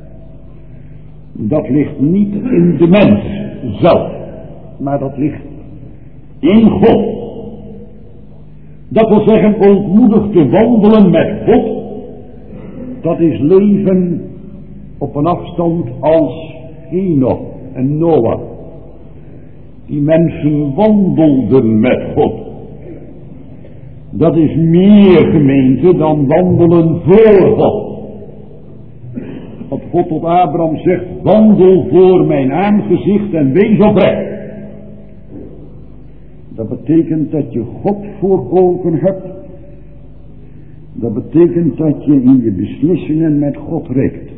S2: Dat ligt niet in de mens zelf, maar dat ligt in God. Dat wil zeggen, ontmoedig te wandelen met God. Dat is leven op een afstand als Henoch en Noach. Die mensen wandelden met God. Dat is meer, gemeente, dan wandelen voor God. Wat God tot Abraham zegt, wandel voor mijn aangezicht en wees oprecht. betekent dat je God voor ogen hebt. Dat betekent dat je in je beslissingen met God rekent.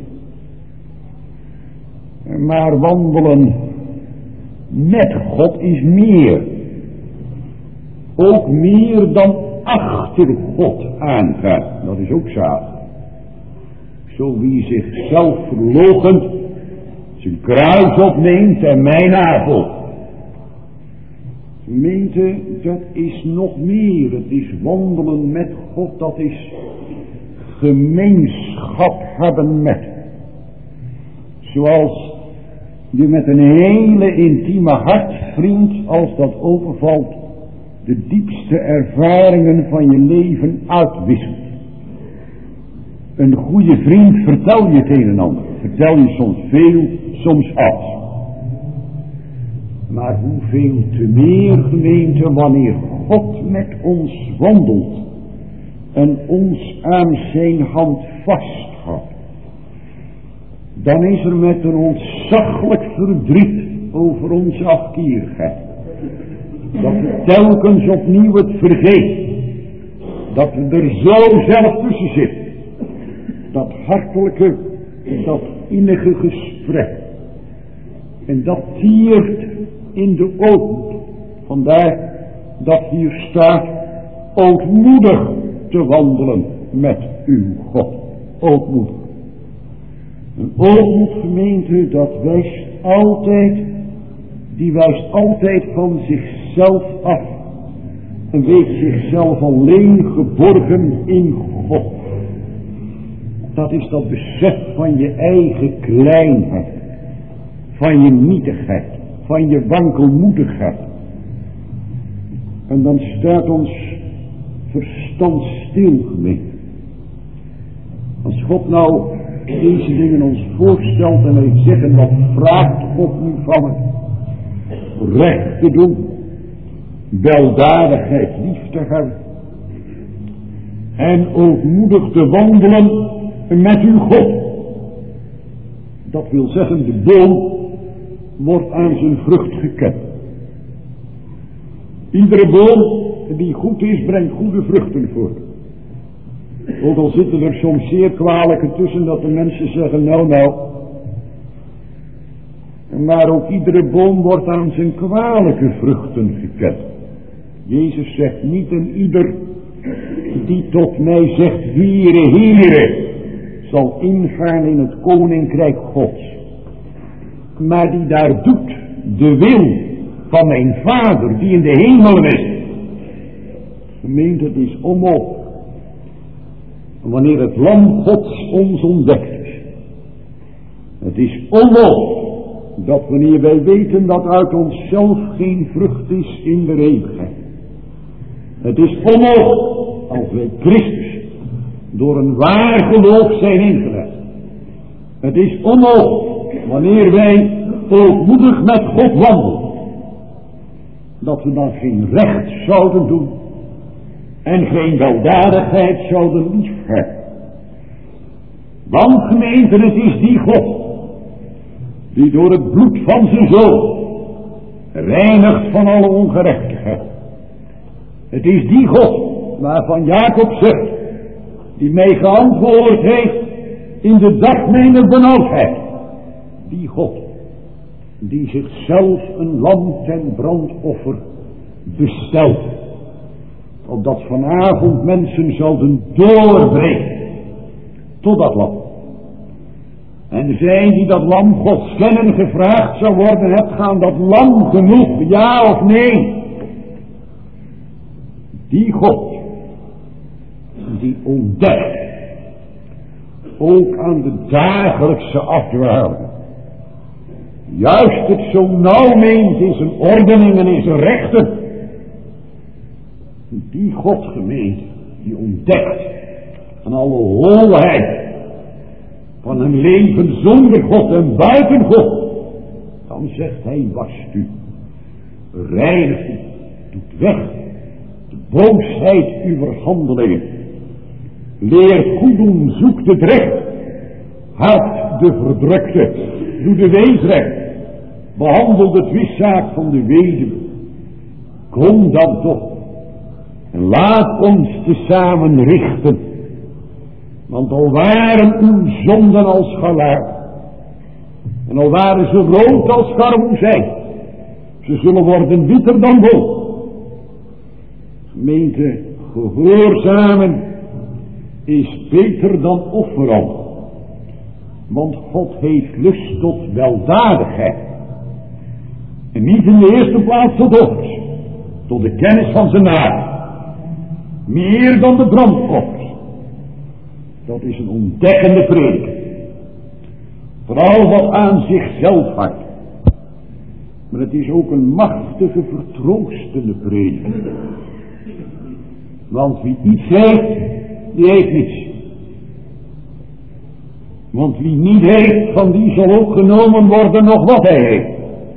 S2: Maar wandelen met God is meer. Ook meer dan achter God aangaan. Dat is ook zalig. Zo wie zichzelf verloochent, zijn kruis opneemt en mij navolgt. Gemeente, dat is nog meer. Het is wandelen met God. Dat is gemeenschap hebben met. Zoals je met een hele intieme hartvriend, als dat overvalt, de diepste ervaringen van je leven uitwisselt. Een goede vriend vertel je het een en ander. Vertel je soms veel, soms alles. Maar hoeveel te meer, gemeente, wanneer God met ons wandelt en ons aan zijn hand vasthoudt. Dan is er met een ontzaglijk verdriet over onze afkeerigheid. Dat we telkens opnieuw het vergeet. Dat we er zo zelf tussen zitten. Dat hartelijke, dat innige gesprek. En dat tiert in de ootmoed. Vandaar dat hier staat, ootmoedig te wandelen met uw God. Ootmoedig. Een ootmoed, gemeente, dat wijst altijd, die wijst altijd van zichzelf af. En weet zichzelf alleen geborgen in God. Dat is dat besef van je eigen kleinheid. Van je nietigheid. Van je wankelmoedigheid. En dan staat ons verstand stil, gemeente. Als God nou deze dingen ons voorstelt en wij zeggen wat vraagt God nu van het. Recht te doen. Weldadigheid lief te hebben. En ootmoedig te wandelen met uw God. Dat wil zeggen, de boom wordt aan zijn vrucht gekend. Iedere boom die goed is, brengt goede vruchten voort. Ook al zitten er soms zeer kwalijke tussen dat de mensen zeggen, nou nou. Maar ook iedere boom wordt aan zijn kwalijke vruchten gekend. Jezus zegt niet en ieder die tot mij zegt, Heere, Heere, zal ingaan in het koninkrijk Gods. Maar die daar doet de wil van mijn Vader die in de hemel is. Gemeente, het is onmogelijk. Wanneer het lam Gods ons ontdekt is. Het is onmogelijk dat wanneer wij weten dat uit onszelf geen vrucht is in de eeuwigheid. Het is onmogelijk als wij Christus door een waar geloof zijn ingelegd. Het is onmogelijk wanneer wij ootmoedig met God wandelen. Dat we dan geen recht zouden doen. En geen weldadigheid zouden liefhebben. Want gemeente, het is die God. Die door het bloed van zijn zoon. Reinigt van alle ongerechtigheid. Het is die God. Waarvan Jacob zegt. Die mij geantwoord heeft. In de dag mijner benauwdheid. Die God. Die zichzelf een lam ten brandoffer bestelt. Opdat vanavond mensen zouden doorbreken. Tot dat lam. En zij die dat lam Gods kennen gevraagd zou worden. Hebt gaan dat lam genoeg, ja of nee? Die God. Die ontdekt. Ook aan de dagelijkse afdwaling. Juist het zo nauw meent in zijn ordening en in zijn rechten. Die God, gemeente, die ontdekt aan alle holheid van een leven zonder God en buiten God. Dan zegt hij, wast u, reinigt u, doet weg de boosheid uw handelingen. Leert goed doen, zoekt het recht, helpt de verdrukte, doe de weesrecht, behandelt de twistzaak van de weduwe. Kom dan toch en laat ons tezamen richten. Want al waren uw zonden als galaar, en al waren ze rood als karmoezijn, ze zullen worden witter dan wol. Gemeente, gehoorzamen is beter dan offeren. Want God heeft lust tot weldadigheid. En niet in de eerste plaats tot offers, tot de kennis van zijn naam. Meer dan de brandoffers. Dat is een ontdekkende preek. Vooral wat aan zichzelf houdt. Maar het is ook een machtige vertroostende preek. Want wie iets heeft, die heeft niets. Want wie niet heeft, van die zal ook genomen worden nog wat hij heeft.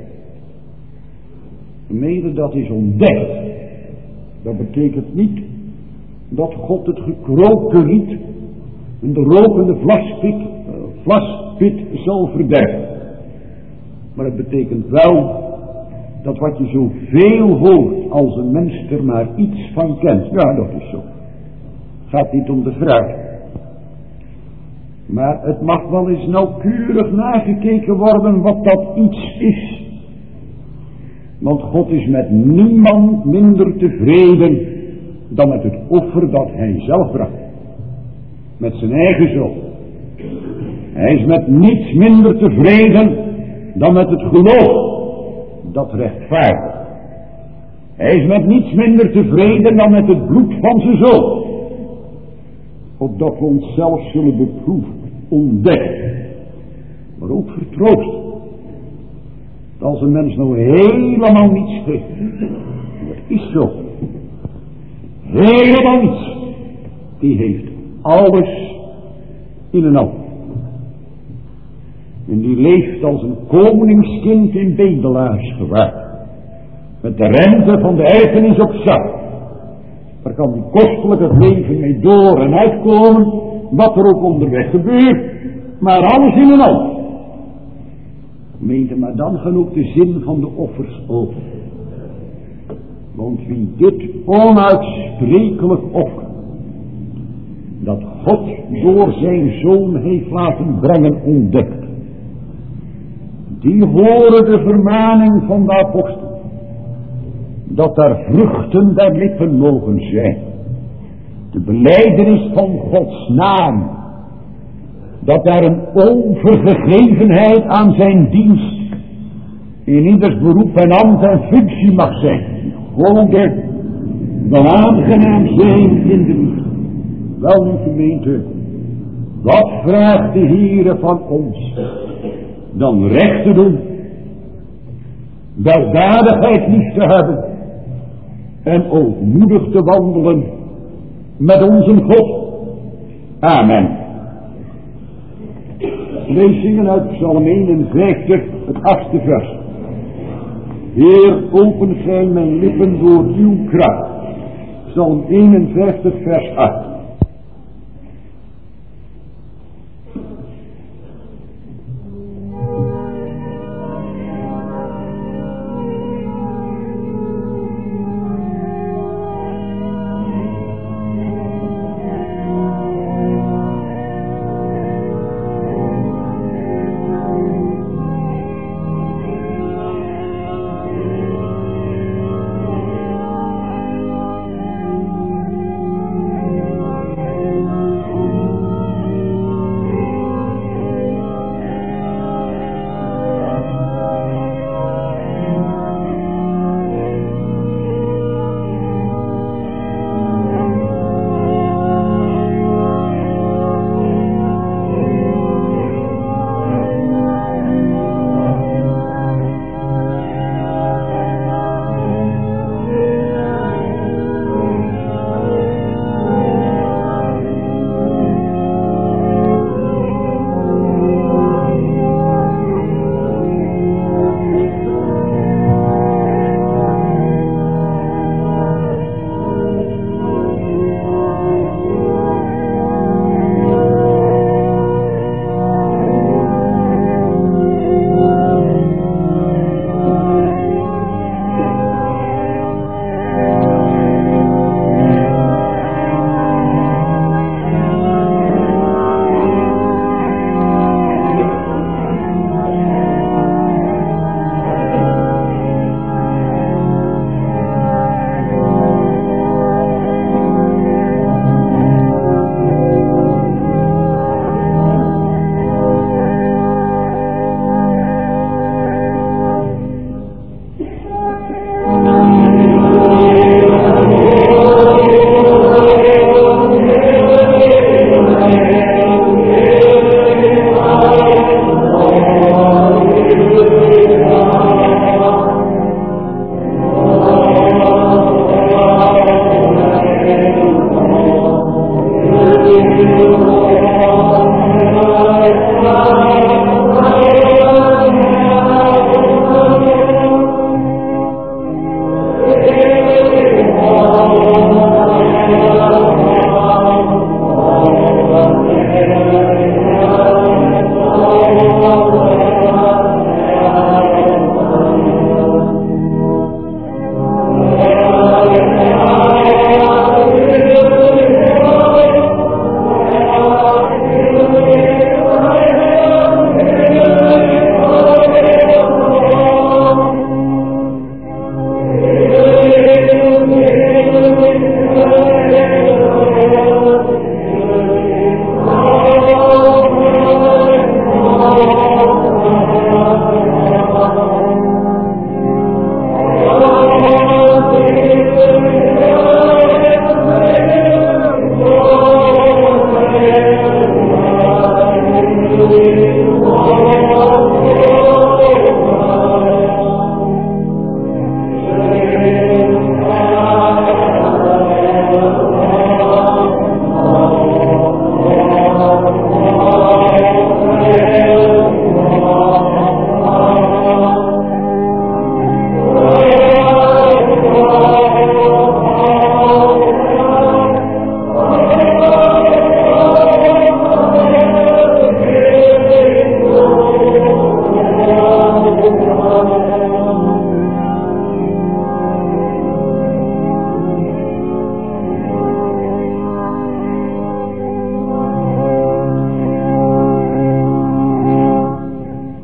S2: Mede dat is ontdekt. Dat betekent niet dat God het gekrookte riet en de rokende vlaspit, uh, vlaspit zal verderven. Maar het betekent wel dat wat je zoveel hoort als een mens er maar iets van kent. Ja, dat is zo. Gaat niet om de vraag. Maar het mag wel eens nauwkeurig nagekeken worden wat dat iets is. Want God is met niemand minder tevreden dan met het offer dat hij zelf bracht. Met zijn eigen zoon. Hij is met niets minder tevreden dan met het geloof dat rechtvaardigt. Hij is met niets minder tevreden dan met het bloed van zijn zoon. Opdat we onszelf zullen beproeven, ontdekken, maar ook vertroosten. Als een mens nou helemaal niets heeft, dat is zo, helemaal niets, die heeft alles in een ander. En die leeft als een koningskind in bedelaarsgewaad. Met de rente van de erfenis op zak. Daar kan die kostelijk het leven mee door en uitkomen. Wat er ook onderweg gebeurt. Maar alles in een ander. Meente, maar dan gaan ook de zin van de offers over. Want wie dit onuitsprekelijk offer, dat God door zijn zoon heeft laten brengen, ontdekt. Die horen de vermaning van de apostel. Dat daar vruchten der lippen mogen zijn. De belijdenis van Gods naam. Dat daar een overgegevenheid aan zijn dienst in ieders beroep en ambt en functie mag zijn. Goder dan aangenaam zijn in de liefde. Wel nu gemeente, wat vraagt de Heere van ons? Dan recht te doen, weldadigheid lief te hebben en ootmoedig te wandelen met onze God. Amen. Wij zingen uit Psalm eenenvijftig, het achtste vers. Heer, open gij mijn lippen door uw kracht. Psalm eenenvijftig, vers acht.
S3: Thank you.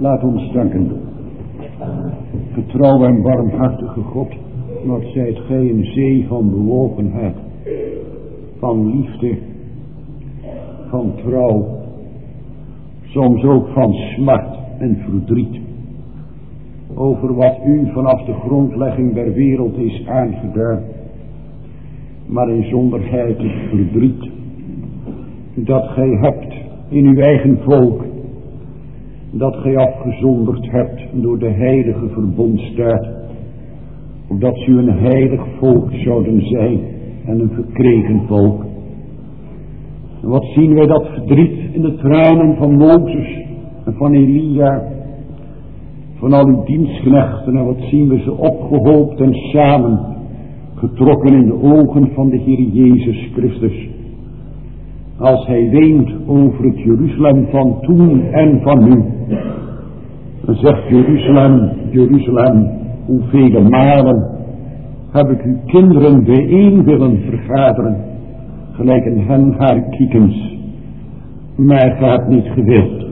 S2: Laat ons danken. Getrouw en barmhartige God, wat zijt gij een zee van bewogenheid, van liefde, van trouw, soms ook van smart en verdriet, over wat u vanaf de grondlegging der wereld is aangedaan, maar in zonderheid het verdriet dat gij hebt in uw eigen volk, dat gij afgezonderd hebt door de heilige verbondstaat, opdat ze een heilig volk zouden zijn en een verkregen volk. En wat zien wij dat verdriet in de tranen van Mozes en van Elia, van al uw dienstknechten, en wat zien we ze opgehoopt en samen getrokken in de ogen van de Heer Jezus Christus, als hij weent over het Jeruzalem van toen en van nu. Dan zegt Jeruzalem, Jeruzalem, hoeveel malen heb ik uw kinderen bijeen willen vergaderen, gelijk een hen haar kiekens, maar gij hebt niet gewild.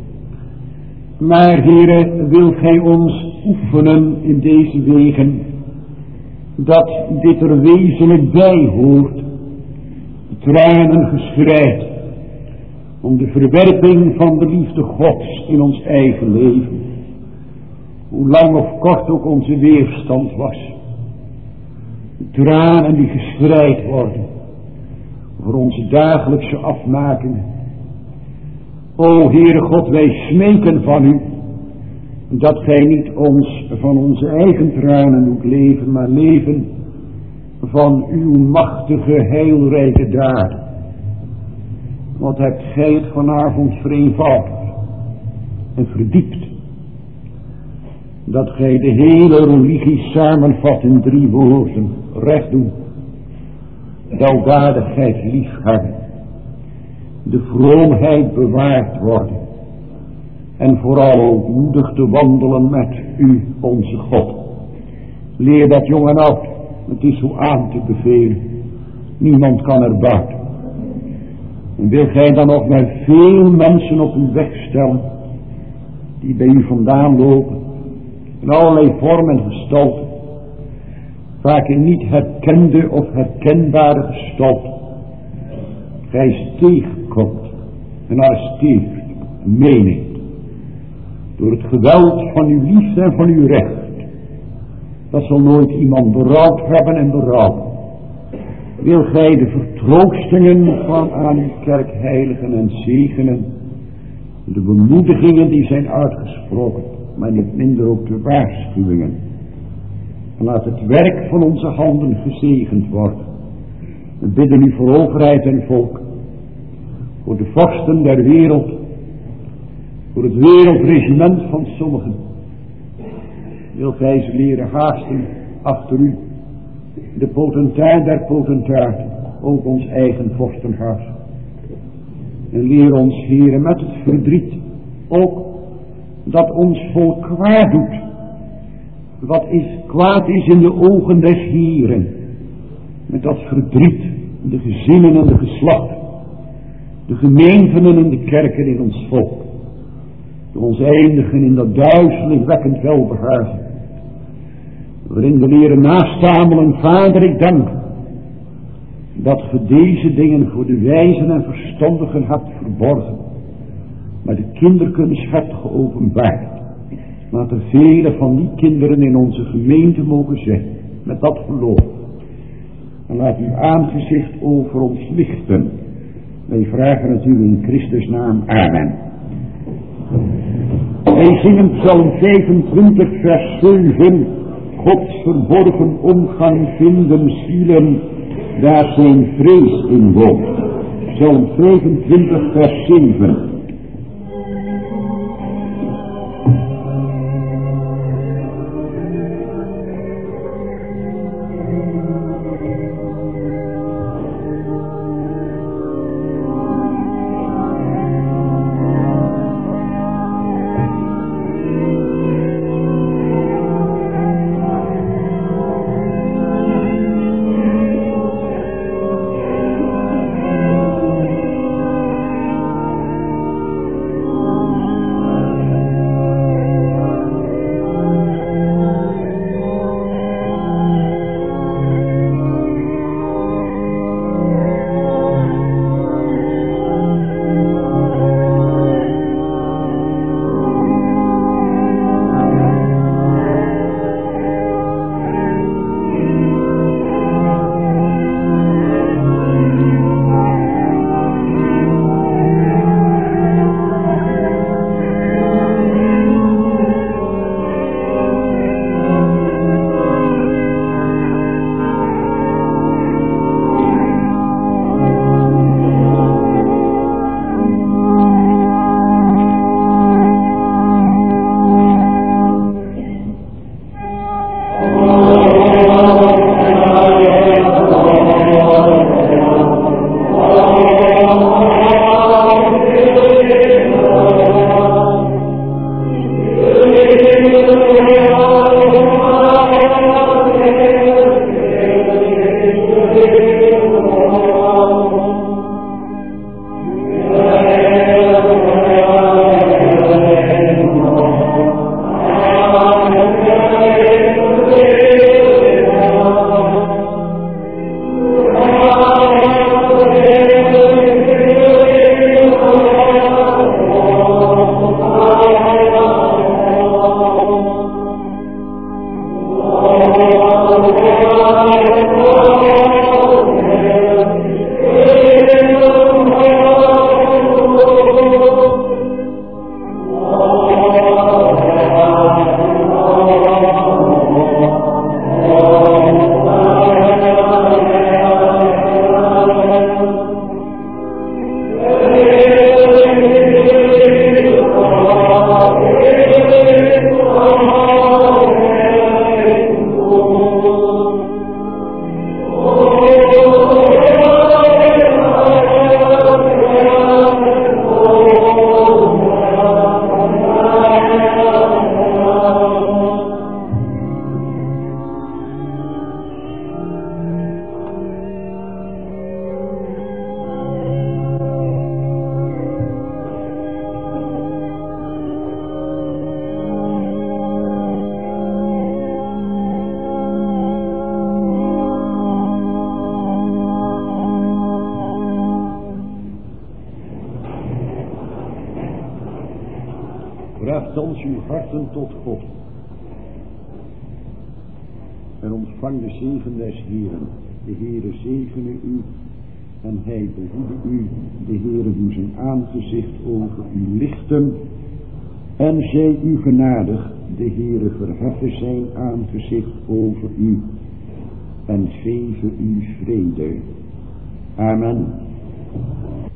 S2: Maar Heere, wil gij ons oefenen in deze wegen, dat dit er wezenlijk bij hoort, tranen geschreid, om de verwerping van de liefde Gods in ons eigen leven, hoe lang of kort ook onze weerstand was. Tranen die geschreid worden voor onze dagelijkse afmakingen. O Heere God, wij smeken van u, dat gij niet ons van onze eigen tranen doet leven, maar leven van uw machtige heilrijke daden. Wat hebt gij het vanavond vereenvoudigd en verdiept, dat gij de hele religie samenvat in drie woorden: recht doen, weldadigheid liefhebben, de vroomheid bewaard worden en vooral ootmoedig te wandelen met u, onze God. Leer dat jong en oud, het is zo aan te bevelen, niemand kan er buiten. En wil gij dan ook met veel mensen op uw weg stellen, die bij u vandaan lopen, in allerlei vormen en gestalten, vaak in niet herkende of herkenbare gestalten. Gij tegenkomt en arresteert, meeneemt, door het geweld van uw liefde en van uw recht. Dat zal nooit iemand berouwd hebben en berouwen. Wil gij de vertroostingen van aan uw kerk heiligen en zegenen, de bemoedigingen die zijn uitgesproken, maar niet minder ook de waarschuwingen. En laat het werk van onze handen gezegend worden. We bidden u voor overheid en volk, voor de vorsten der wereld, voor het wereldregiment van sommigen. Wil gij ze leren haasten achter u, de potentaat der potentaten, ook ons eigen vorstenhuis. En leer ons, Heere, met het verdriet ook dat ons volk kwaad doet. Wat is kwaad is in de ogen des Heeren. Met dat verdriet, de gezinnen en de geslachten, de gemeenten en de kerken in ons volk. Door ons eindigen in dat duizelingwekkend welbehagen, waarin we leren nastamelen: Vader, ik dank dat ge deze dingen voor de wijzen en verstandigen hebt verborgen, maar de kinderkunst hebt geopenbaard. Laat er vele van die kinderen in onze gemeente mogen zijn, met dat geloof. En laat uw aangezicht over ons lichten. Wij vragen het u in Christus naam. Amen. Wij zingen Psalm vijfentwintig vers zeven. Gods verborgen omgang vinden zielen, daar zijn vrees in woont. Psalm vijfentwintig vers zeven. Bracht ons uw harten tot God. En ontvang de zegen des Heeren. De Heere zegene u. En hij behoede u. De Heere doe zijn aangezicht over u lichten. En zij u genadig. De Heere verheffen zijn aangezicht over u. En geven u vrede. Amen.